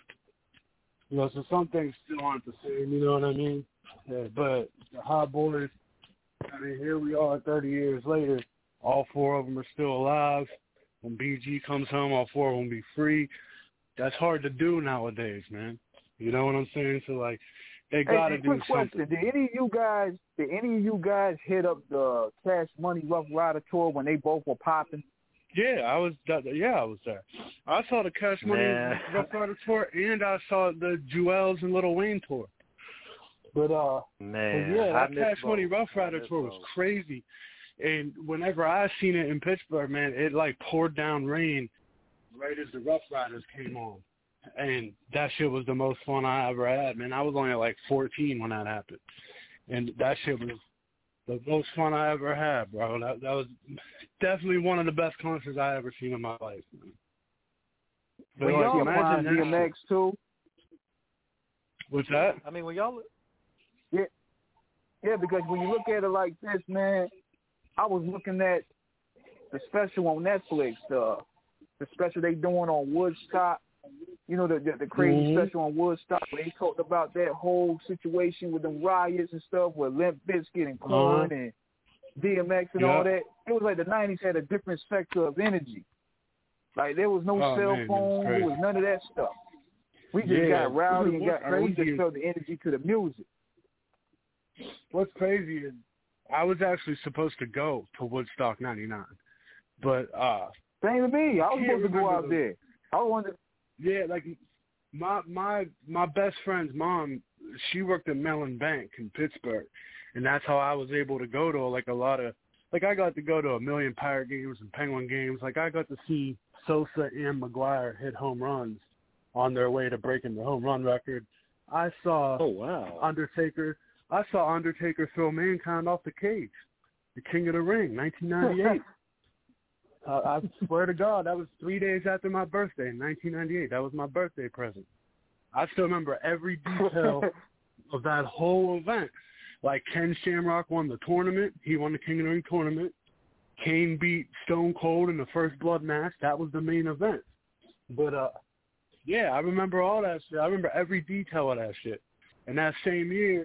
you know, so some things still aren't the same. You know what I mean? Yeah, but the Hot Boys, I mean, here we are thirty years later. All four of them are still alive. When B G comes home, all four of them will be free. That's hard to do nowadays, man. You know what I'm saying? So, like, they got to hey, do quick something. Question. Did any of you guys, did any of you guys hit up the Cash Money Rough Rider tour when they both were popping? Yeah, I was. Yeah, I was there. I saw the Cash Money Man. Rough Rider tour, and I saw the Jewels and Lil Wayne tour. But uh, man, but yeah, I that Cash both. Money Rough Rider tour both. was crazy. And whenever I seen it in Pittsburgh, man, it like poured down rain right as the Rough Riders came on. And that shit was the most fun I ever had, man. I was only like fourteen when that happened. And that shit was the most fun I ever had, bro. That, that was definitely one of the best concerts I ever seen in my life, man. But When like, y'all imagine find D M X too. What's that? I mean, when y'all... Yeah, yeah, because when you look at it like this, man, I was looking at the special on Netflix, the the special they doing on Woodstock. You know, the the, the crazy mm-hmm. special on Woodstock where they talked about that whole situation with them riots and stuff with Limp Bizkit and Korn uh-huh. and D M X and yeah. all that. It was like the nineties had a different spectrum of energy. Like there was no oh, cell man, phone, there was none of that stuff. We just yeah. got rowdy and got and we crazy just felt the energy to the music. What's crazy is I was actually supposed to go to Woodstock ninety-nine, but uh, same to me. I was supposed to go out the, there. I wanted. Yeah, like my my my best friend's mom, she worked at Mellon Bank in Pittsburgh, and that's how I was able to go to like a lot of like I got to go to a million Pirate games and Penguin games. Like I got to see Sosa and McGuire hit home runs on their way to breaking the home run record. I saw oh, wow. Undertaker. I saw Undertaker throw Mankind off the cage. The King of the Ring, nineteen ninety-eight. uh, I swear to God, that was three days after my birthday in nineteen ninety-eight. That was my birthday present. I still remember every detail of that whole event. Like Ken Shamrock won the tournament. He won the King of the Ring tournament. Kane beat Stone Cold in the first blood match. That was the main event. But, uh, yeah, I remember all that shit. I remember every detail of that shit. And that same year,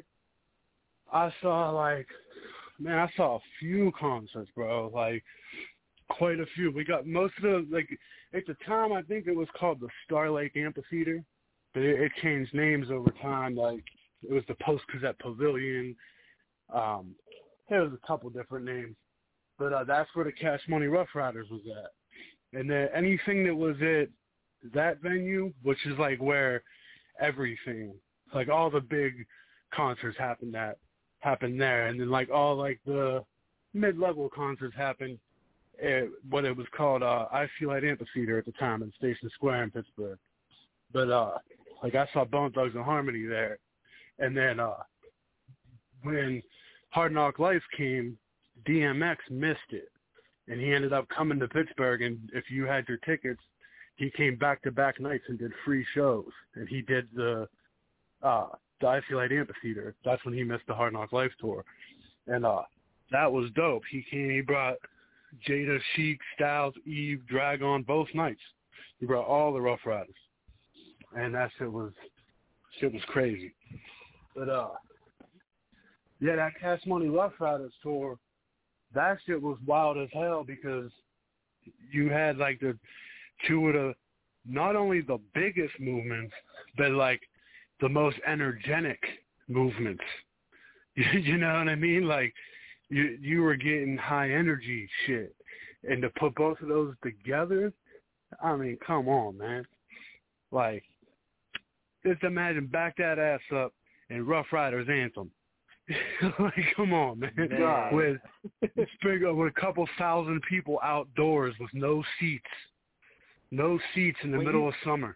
I saw, like, man, I saw a few concerts, bro. Like, quite a few. We got most of the, like, at the time, I think it was called the Star Lake Amphitheater. But it, it changed names over time. Like, it was the Post-Gazette Pavilion. Um, there was a couple different names. But uh, that's where the Cash Money Rough Riders was at. And then anything that was at that venue, which is like where everything, like all the big concerts happened at, happened there. And then like all like the mid-level concerts happened at what it was called uh, I Feel Like Amphitheater at the time in Station Square in Pittsburgh. But uh, like I saw Bone Thugs and Harmony there. And then uh, when Hard Knock Life came, D M X missed it, and he ended up coming to Pittsburgh, and if you had your tickets, he came back-to-back nights and did free shows, and he did the, uh, the I Feel Like Amphitheater. That's when he missed the Hard Knock Life tour, and uh, that was dope. He came, he brought Jada, Sheik, Styles, Eve, Dragon, both nights. He brought all the Rough Riders, and that shit was, shit was crazy. But, uh, yeah, that Cash Money Rough Riders tour, that shit was wild as hell because you had like the two of the, not only the biggest movements, but like the most energetic movements. You know what I mean? Like you you were getting high energy shit. And to put both of those together, I mean, come on, man. Like, just imagine Back That Ass Up and Rough Riders Anthem. Like, come on, man. man. With with a couple thousand people outdoors with no seats, no seats in the when middle you, of summer.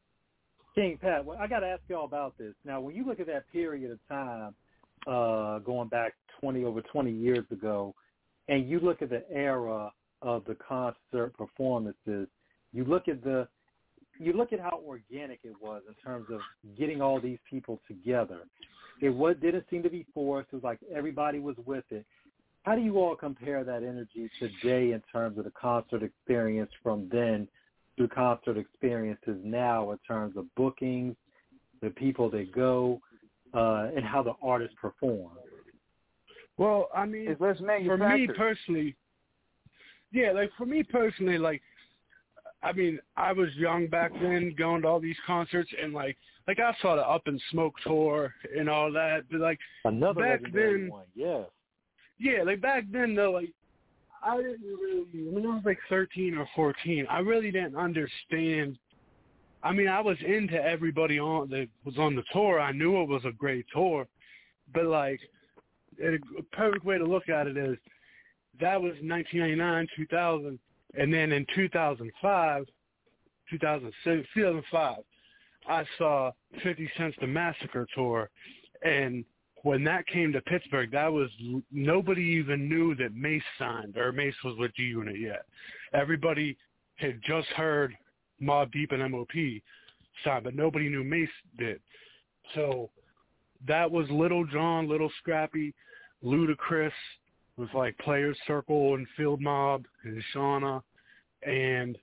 King Pat, well, I got to ask y'all about this. Now, when you look at that period of time, uh, going back twenty over twenty years ago, and you look at the era of the concert performances, you look at the, you look at how organic it was in terms of getting all these people together. It was, didn't seem to be forced. It was like everybody was with it. How do you all compare that energy today in terms of the concert experience from then to concert experiences now in terms of bookings, the people that go, uh, and how the artists perform? Well, I mean, for me personally, yeah, like for me personally, like, I mean, I was young back then going to all these concerts and like, Like, I saw the Up in Smoke tour and all that, but, like, Another back then, one, yeah. Yeah, like, back then, though, like, I didn't really, when I was, like, thirteen or fourteen, I really didn't understand. I mean, I was into everybody on that was on the tour. I knew it was a great tour, but, like, a perfect way to look at it is that was nineteen ninety-nine, two thousand, and then in two thousand five, two thousand six, two thousand five, I saw fifty Cent's The Massacre tour, and when that came to Pittsburgh, that was nobody even knew that Mace signed or Mace was with G Unit yet. Everybody had just heard Mobb Deep and M O P sign, but nobody knew Mace did. So that was Little John, Little Scrappy, Ludacris was like Players Circle and Field Mob and Shauna, and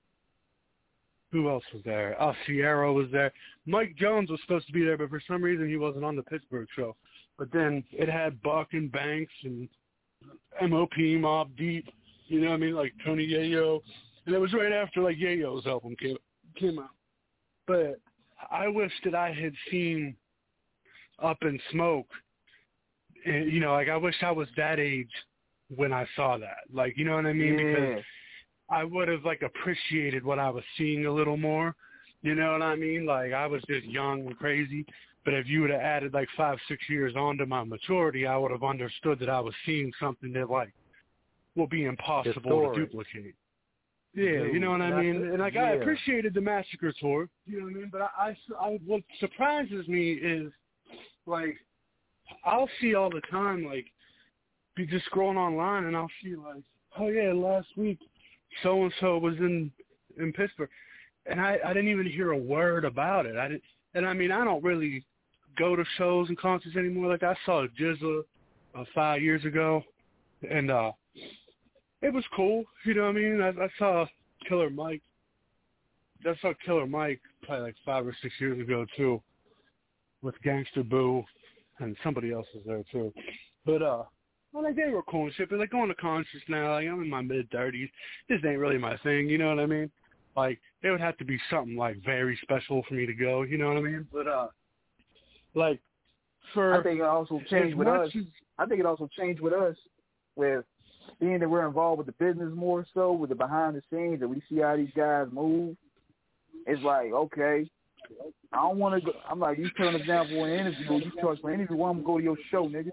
who else was there? Oh, Sierra was there. Mike Jones was supposed to be there, but for some reason he wasn't on the Pittsburgh show. But then it had Buck and Banks and M O P, Mobb Deep, you know what I mean, like Tony Yayo. And it was right after, like, Yayo's album came, came out. But I wish that I had seen Up in Smoke. And, you know, like, I wish I was that age when I saw that. Like, you know what I mean? Yeah. Because I would have, like, appreciated what I was seeing a little more. You know what I mean? Like, I was just young and crazy. But if you would have added, like, five, six years onto my maturity, I would have understood that I was seeing something that, like, will be impossible to duplicate. Yeah, Dude, you know what I mean? And like, yeah. I appreciated the Massacre tour, you know what I mean? But I, I, I, what surprises me is, like, I'll see all the time, like, be just scrolling online and I'll see, like, oh yeah, last week so-and-so was in, in Pittsburgh. And I, I didn't even hear a word about it. I didn't, and I mean, I don't really go to shows and concerts anymore. Like, I saw G Z A uh, five years ago, and uh, it was cool. You know what I mean? I, I saw Killer Mike. I saw Killer Mike probably like five or six years ago, too, with Gangster Boo, and somebody else was there, too. But, uh, well, like, they were cool and shit, but, like, going to concerts now, like, I'm in my mid-thirties. This ain't really my thing, you know what I mean? Like, it would have to be something, like, very special for me to go, you know what I mean? But, uh, like, for... I think it also changed with us. As, I think it also changed with us, with being that we're involved with the business more so, with the behind the scenes, that we see how these guys move. It's like, okay, I don't want to go... I'm like, you tell an example in an interview, you charge for an interview, well, I'm going to go to your show, nigga.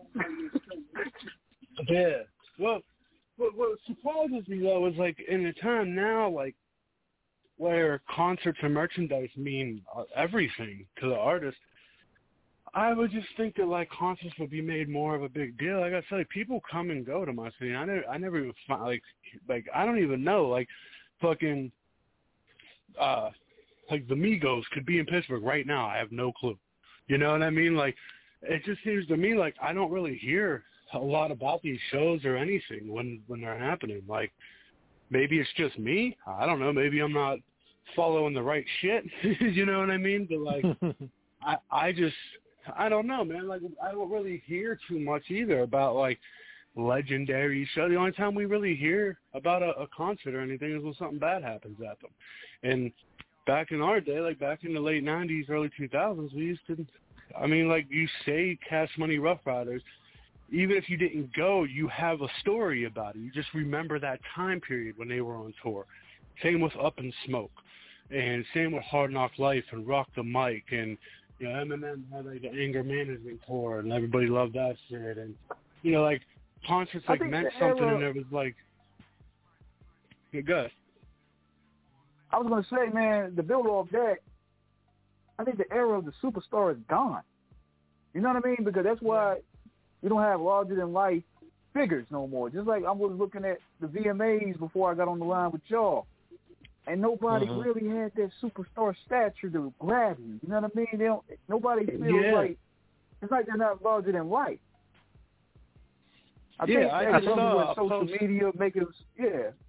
Yeah. Well, what, what surprises me, though, is, like, in the time now, like, where concerts and merchandise mean everything to the artist, I would just think that, like, concerts would be made more of a big deal. Like I said, like, people come and go to my city. I never, I never even find, like, like, I don't even know, like, fucking, uh, like, the Migos could be in Pittsburgh right now. I have no clue. You know what I mean? Like, it just seems to me like I don't really hear a lot about these shows or anything when, when they're happening. Like, maybe it's just me. I don't know. Maybe I'm not following the right shit. You know what I mean? But, like, I, I just, I don't know, man. Like, I don't really hear too much either about, like, legendary shows. The only time we really hear about a, a concert or anything is when something bad happens at them. And back in our day, like back in the late nineties, early two thousands, we used to, I mean, like, you say Cash Money Rough Riders, even if you didn't go, you have a story about it. You just remember that time period when they were on tour. Same with Up in Smoke. And same with Hard Knock Life and Rock the Mic. And, you know, Eminem had, like, the Anger Management tour, and everybody loved that shit. And, you know, like, concerts, like, meant something, era, and there was, like, yeah, good. I was going to say, man, the build off that, I think the era of the superstar is gone. You know what I mean? Because that's why you don't have larger-than-life figures no more. Just like I was looking at the V M As before I got on the line with y'all, and nobody mm-hmm. really had that superstar stature to grab you. You know what I mean? They don't. Nobody feels yeah. like it's like they're not larger-than-life. I yeah, think I, I saw with social post. media making yeah.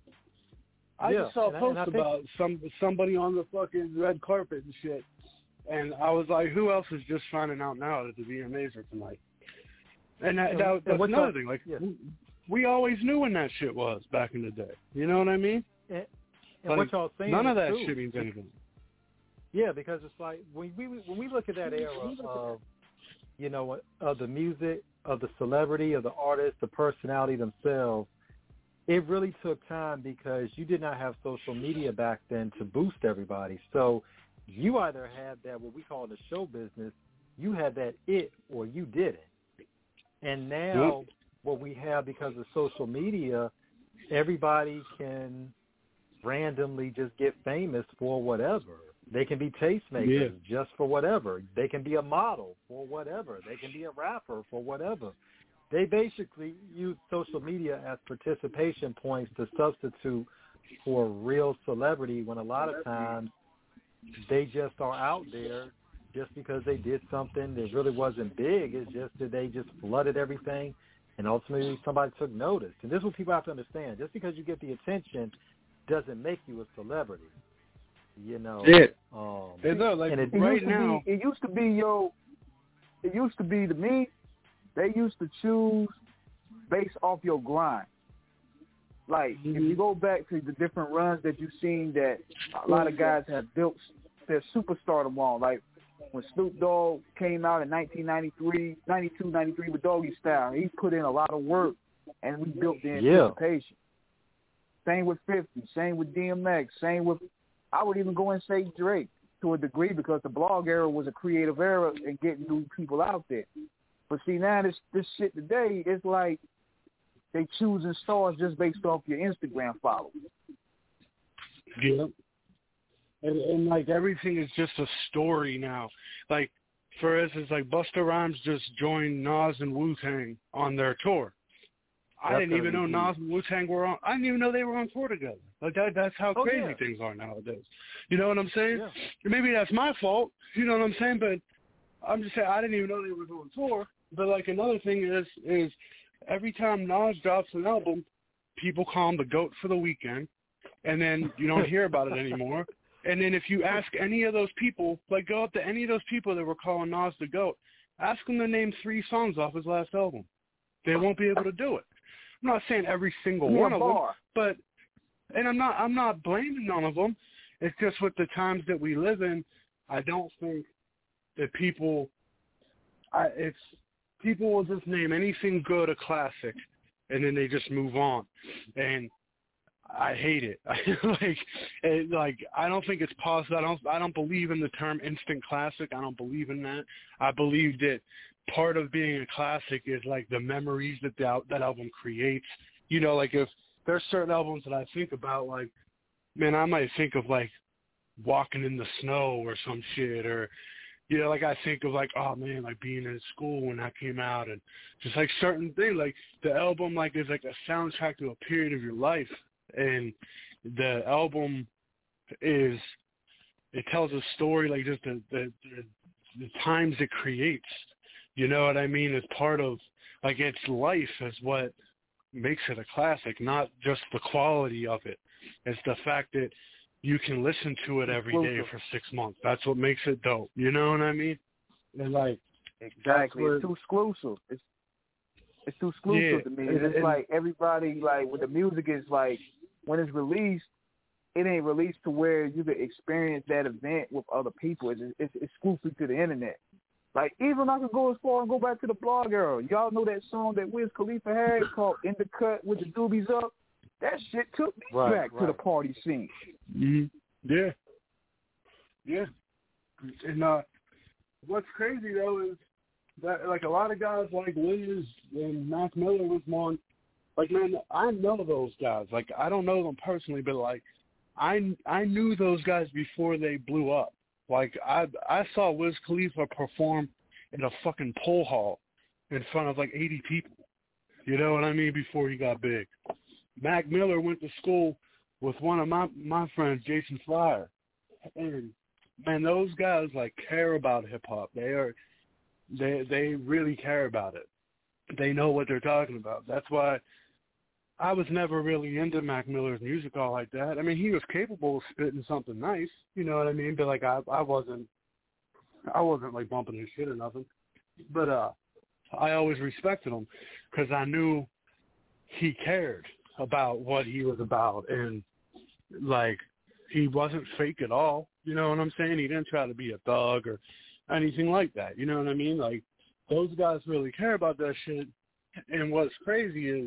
I yeah. just saw a post I, think, about some somebody on the fucking red carpet and shit, and I was like, who else is just finding out now that the V M As are tonight? And that, that, that's and another thing. Like, yeah. we, we always knew when that shit was back in the day. You know what I mean? And, and like, what y'all saying none of that true. shit means anything. Yeah, because it's like when we when we look at that era of, you know, of the music, of the celebrity, of the artist, the personality themselves, it really took time because you did not have social media back then to boost everybody. So you either had that, what we call the show business, you had that it or you didn't. And now yep. what we have because of social media, everybody can randomly just get famous for whatever. They can be tastemakers yeah. just for whatever. They can be a model for whatever. They can be a rapper for whatever. They basically use social media as participation points to substitute for real celebrity when a lot of times they just are out there just because they did something that really wasn't big. It's just that they just flooded everything, and ultimately somebody took notice. And this is what people have to understand. Just because you get the attention doesn't make you a celebrity. You know? Yeah. Um, it, like, and it, right used now, be, it used to be, yo, it used to be to me, they used to choose based off your grind. Like, mm-hmm. if you go back to the different runs that you've seen that a lot of guys have built their superstardom on, like when Snoop Dogg came out in nineteen ninety-three, ninety-two, ninety-three with Doggy Style, he put in a lot of work, and we built the anticipation. Yeah. Same with fifty, same with D M X, same with, I would even go and say Drake to a degree because the blog era was a creative era and getting new people out there. But see, now this this shit today, it's like they choosing stars just based off your Instagram followers. Yeah. And, and like everything is just a story now. Like, for instance, like Busta Rhymes just joined Nas and Wu-Tang on their tour. I didn't even know Nas and Wu-Tang were on. I didn't even know they were on tour together. Like that, that's how oh, crazy yeah. things are nowadays. You know what I'm saying? Yeah. Maybe that's my fault. You know what I'm saying? But I'm just saying I didn't even know they were on tour. But like another thing is, is every time Nas drops an album, people call him the GOAT for the weekend, and then you don't hear about it anymore. And then if you ask any of those people, like go up to any of those people that were calling Nas the GOAT, ask them to name three songs off his last album. They won't be able to do it. I'm not saying every single yeah, one of bar. them, but and I'm not I'm not blaming none of them. It's just with the times that we live in, I don't think that people, I, it's people will just name anything good a classic, and then they just move on, and I hate it. like, it, like I don't think it's possible. I don't. I don't believe in the term instant classic. I don't believe in that. I believe that part of being a classic is like the memories that the, that album creates. You know, like if there's certain albums that I think about, like, man, I might think of like Walking in the Snow or some shit, or you know, like I think of like, oh man, like being in school when that came out, and just like certain things. Like the album, like is like a soundtrack to a period of your life. And the album is, it tells a story, like just the, the, the, the times it creates, you know what I mean? It's part of, like its life is what makes it a classic, not just the quality of it. It's the fact that you can listen to it every day for six months. That's what makes it dope, you know what I mean? And like, exactly, where, it's too exclusive. It's, it's too exclusive yeah, to me. and, It's and, like everybody, like when the music is like, when it's released, it ain't released to where you can experience that event with other people. It's, it's, it's exclusive to the internet. Like, even I could go as far and go back to the Blog era. Y'all know that song that Wiz Khalifa had called In the Cut with the Doobies Up? That shit took me right, back right. to the party scene. Mm-hmm. Yeah. Yeah. And uh, what's crazy, though, is that, like, a lot of guys like Wiz and Mac Miller was on. Like, man, I know those guys. Like, I don't know them personally, but, like, I, I knew those guys before they blew up. Like, I I saw Wiz Khalifa perform in a fucking pool hall in front of, like, eighty people. You know what I mean? Before he got big. Mac Miller went to school with one of my, my friends, Jason Fryer. And, man, those guys, like, care about hip-hop. They are, they they really care about it. They know what they're talking about. That's why I was never really into Mac Miller's music all like that. I mean, he was capable of spitting something nice, you know what I mean? But like, I, I wasn't, I wasn't like bumping his shit or nothing. But uh, I always respected him because I knew he cared about what he was about, and like, he wasn't fake at all. You know what I'm saying? He didn't try to be a thug or anything like that. You know what I mean? Like, those guys really care about that shit. And what's crazy is,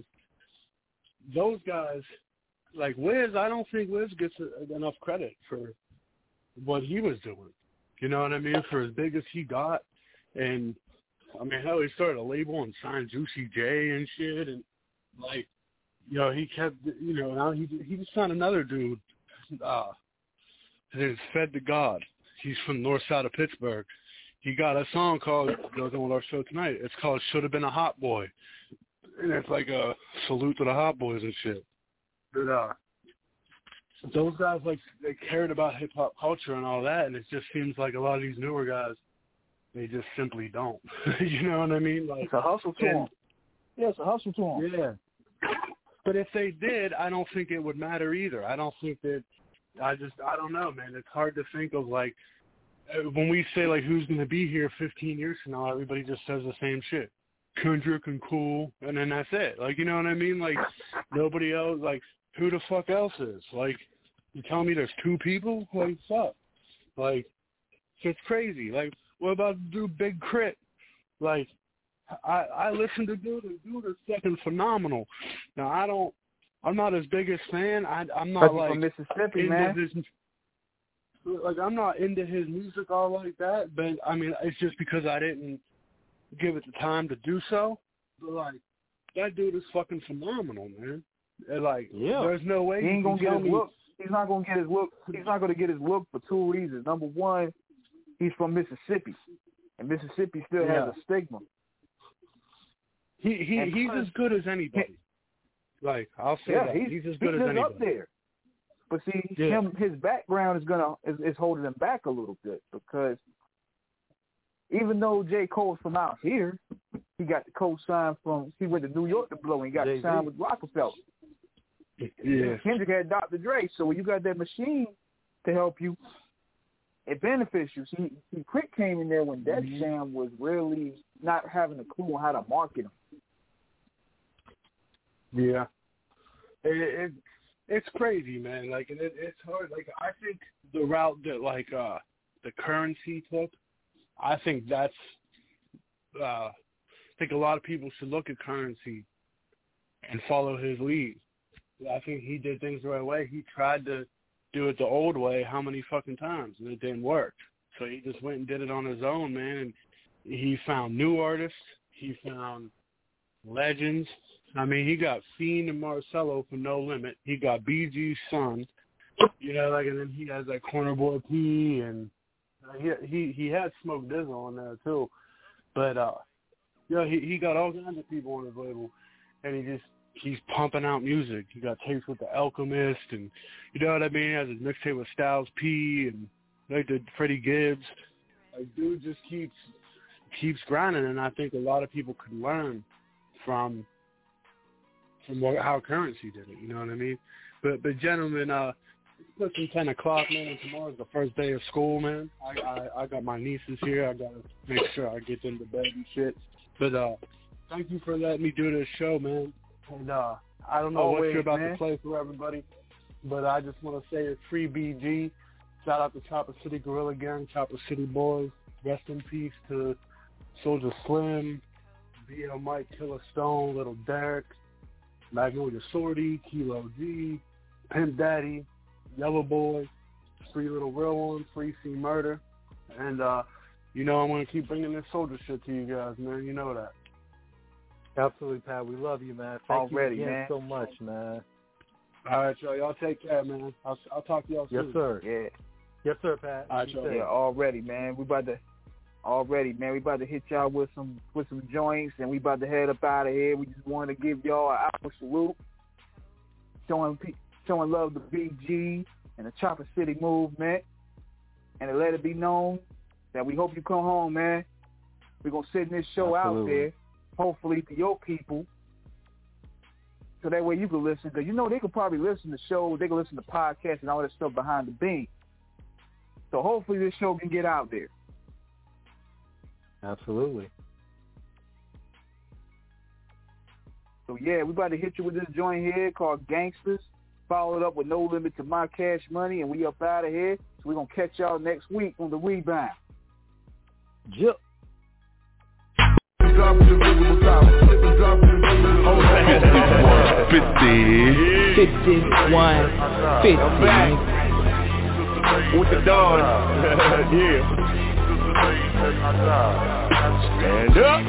those guys, like Wiz, I don't think Wiz gets a, enough credit for what he was doing. You know what I mean? For as big as he got. And, I mean, hell, he started a label and signed Juicy J and shit. And, like, you know, he kept, you know, now he, he just signed another dude. Uh, his name is Fed to God. He's from the north side of Pittsburgh. He got a song called, goes on with our show tonight, it's called Should Have Been a Hot Boy. And it's like a salute to the Hot Boys and shit. But uh, those guys, like, they cared about hip-hop culture and all that, and it just seems like a lot of these newer guys, they just simply don't. You know what I mean? Like, it's a hustle to them. Yeah, it's a hustle to them. Yeah. But if they did, I don't think it would matter either. I don't think that, I just, I don't know, man. It's hard to think of, like, when we say, like, who's going to be here fifteen years from now, everybody just says the same shit. Kendrick and Cool, and then that's it. Like, you know what I mean? Like, nobody else, like, who the fuck else is? Like, you tell me there's two people? Like, fuck. Like, it's crazy. Like, what about dude Big Crit? Like, I I listen to dude, and dude is fucking phenomenal. Now, I don't, I'm not his biggest fan. I, I'm not, like, from Mississippi, into man. His, like, I'm not into his music all like that, but, I mean, it's just because I didn't give it the time to do so. But, like, that dude is fucking phenomenal, man. And like, yeah. there's no way he ain't gonna get his me. look. He's not gonna get his look. He's not gonna get his look for two reasons. Number one, he's from Mississippi, and Mississippi still yeah. has a stigma. He he and he's plus, as good as anybody. Like I'll say yeah, that he's, he's as good he's as anybody. up there. But see, yeah. him his background is gonna is, is holding him back a little bit because even though J. Cole's from out here, he got the co-sign from he went to New York to blow and he got Jay-Z. signed with Rockefeller. Yeah. Kendrick had Doctor Dre, so when you got that machine to help you, it benefits you. See, see Quick came in there when Def mm-hmm. Jam was really not having a clue on how to market him. Yeah, it, it it's crazy, man. Like, and it, it's hard. Like, I think the route that like uh, the Currency took, I think that's. Uh, I think a lot of people should look at Currency and follow his lead. I think he did things the right way. He tried to do it the old way how many fucking times, and it didn't work. So he just went and did it on his own, man, and he found new artists. He found legends. I mean, he got Fiend and Marcello for No Limit. He got B G's son, you know, like, and then he has that Corner Boy P, and uh, he he he had Smoke Dizzle on there too. But uh, you know, he he got all kinds of people on his label, and he just. He's pumping out music. He got tapes with The Alchemist, and you know what I mean? He has his mixtape with Styles P, and like the Freddie Gibbs. Like, dude just keeps keeps grinding, and I think a lot of people could learn from from what, how Currency did it. You know what I mean? But but gentlemen, uh, it's ten o'clock, man. And tomorrow's the first day of school, man. I, I I got my nieces here. I gotta make sure I get them to bed and shit. But uh, thank you for letting me do this show, man. And uh, I don't know Always, what you're about man. to play for everybody, but I just want to say it's free B G. Shout out to Chopper City Gorilla Gang, Chopper City Boys. Rest in peace to Soldier Slim, B L Mike, Killer Stone, Little Derek, Magnolia Sortie, Kilo G, Pimp Daddy, Yellow Boy, Free Little Real One, Free C Murder. And, uh, you know, I'm going to keep bringing this soldier shit to you guys, man. You know that. Absolutely, Pat. We love you, man. Thank Already, you again man. so much, man. All right, y'all. Y'all take care, man. I'll, I'll talk to y'all soon. Yes, sir. Yeah. Yes, sir, Pat. All right, y'all. Yeah, already, man. We about to already, man. We about to hit y'all with some with some joints, and we about to head up out of here. We just wanted to give y'all an hour salute, showing showing love to B G and the Chopper City movement, and to let it be known that we hope you come home, man. We're gonna send this show Absolutely. out there, hopefully to your people, so that way you can listen. Because you know they could probably listen to shows, they can listen to podcasts and all that stuff behind the beam. So hopefully this show can get out there. Absolutely. So yeah, we about to hit you with this joint here called Gangsters, followed up with No Limit to My Cash Money, and we up out of here. So we're going to catch y'all next week on The Rebound. Yep. fifty fifty-one fifty with the dog. Yeah. Stand up.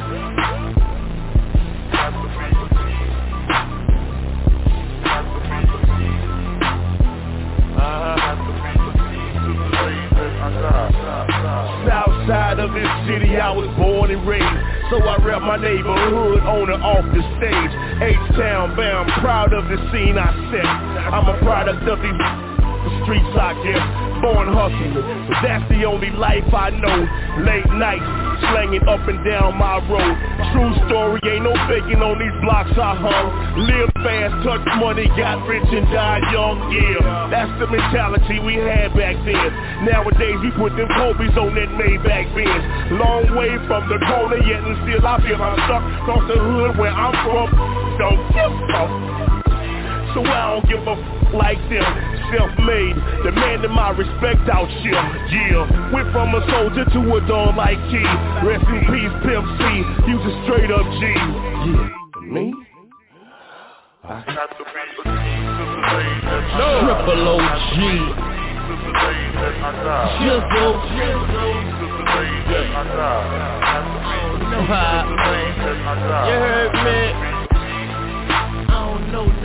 South side of this city, I was born and raised, so I rep my neighborhood on and off the stage. H-Town bound, proud of the scene I set. I'm a product of these streets I guess, born hustling, but that's the only life I know. Late nights, slanging up and down my road. True story, ain't no faking on these blocks I hung. Live fast, touch money, got rich and died young, yeah. That's the mentality we had back then. Nowadays we put them Kobe's on that Maybach Benz. Long way from the corner, yet and still I feel I'm stuck. Across the hood where I'm from, don't give a fuck. So I don't give a f*** like them. Self-made, demanding my respect out here. Yeah, went from a soldier to a dog like G. Rest in peace, Pimp C. He was a straight up G. Yeah, me? I got to be no. Triple O G. Jizzle. You know how I play. You heard me?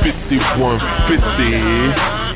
fifty-one fifty.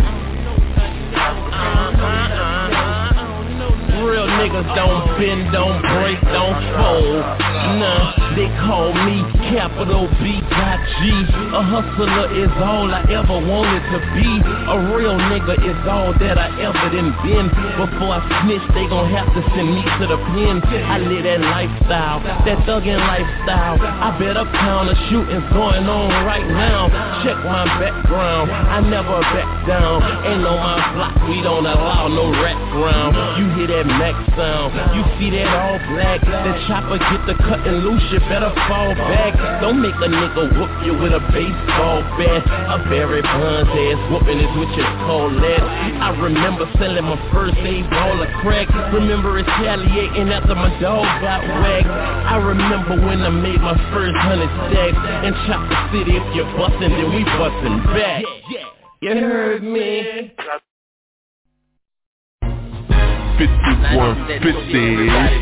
Real niggas don't bend, don't break, don't fold. Nah, they call me capital B I G. A hustler is all I ever wanted to be. A real nigga is all that I ever done been. Before I snitch, they gon' have to send me to the pen. I live that lifestyle, that thuggin' lifestyle. I bet a pound of shooting's going on right now. Check my background, I never back down. Ain't on my block, we don't allow no rap round. You hear that Mac sound, you see that all black. The chopper get the cutting loose, you better fall back. Don't make a nigga whoop you with a baseball bat. A Barry Bonds ass whooping is what you call that. I remember selling my first eight ball of crack. Remember retaliating after my dog got whacked. I remember when I made my first hundred stacks. In Chopper City, if you're bustin', then we bustin' back. You heard me? fifty-one fifty.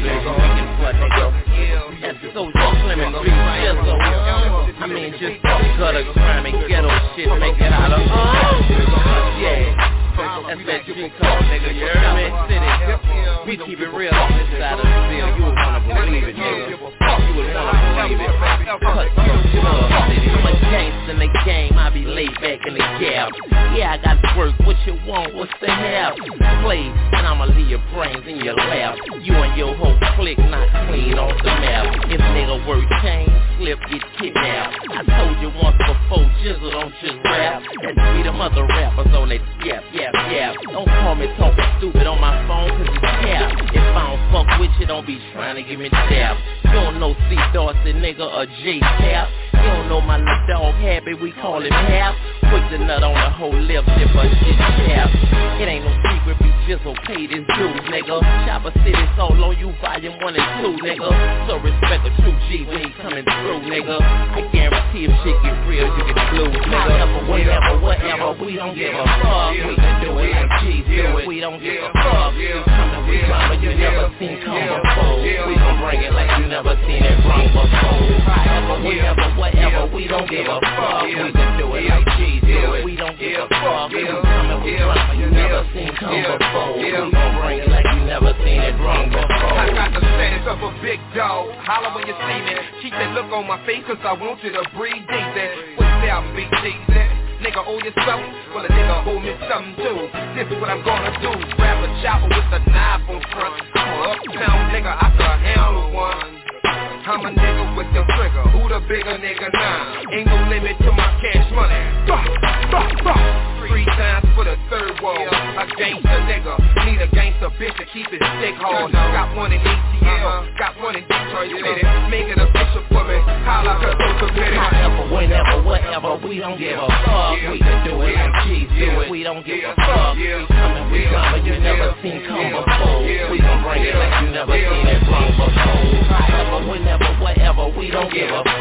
I mean, just gutter crime and ghetto shit, make it out of yeah. That's that G code, nigga. You heard me? City. We keep it real on this side of the field. You would wanna believe it, nigga. You would wanna believe it. Cut your blood, city. I'm a gangster in the game. I be laid back in the gap. Yeah, I got work. What you want? What's the hell? Play, and I'ma leave your brains in your lap. You and your whole clique not clean off the map. If nigga work change, slip, get kidnapped. I told you once before, Jizzle don't just rap. And be them other rappers on that yap, yap, yap. Don't call me talking stupid on my phone, cause it's cap. If I don't fuck with you, don't be trying to give me dap. You don't know C. Dorsey, nigga, or J. Cap. You don't know my little dog Happy, we call him Hap. Put the nut on the whole lip, if a shit cap. It ain't no secret, be Jizzle paid his dues, nigga. Chopper City sold on you, volume one and two, nigga. So respect a true G when he coming through, nigga. I guarantee if shit get real, you get blue, nigga. However, whatever, whatever, we don't give a fuck. We can do it like G's do it, we don't give a fuck. We coming with drama you never seen come before. We gon' bring it like you never seen it wrong before. However, whatever, whatever, we don't give a fuck. We can do it like G's do it, we don't give a fuck. We coming with drama you never seen come before. We gon' bring it like you never seen it wrong before. I got the status of a big dog. Holler when you see me. Keep that look on my face cause I want you to breathe decent. What's that big decent? Nigga owe you something? Well a nigga owe me something too. This is what I'm gonna do. Grab a chopper with a knife on front. I'm a uptown nigga, I can handle one. I'm a nigga with the trigger. Who the bigger nigga now? Ain't no limit to my cash money. Bah, bah, bah. Three times for the third wall. A gangster nigga. Need a gangster bitch to keep his stick hard. Got one in A T L. Got one in Detroit City. Make it official for me. Holla cause those are pretty. However, whenever, whatever, we don't give a fuck. We can do it like G's do it. We don't give a fuck. We coming with drama you never seen come before. We gon' bring it like you never seen it wrong before. However, whenever, whatever, we don't give a fuck.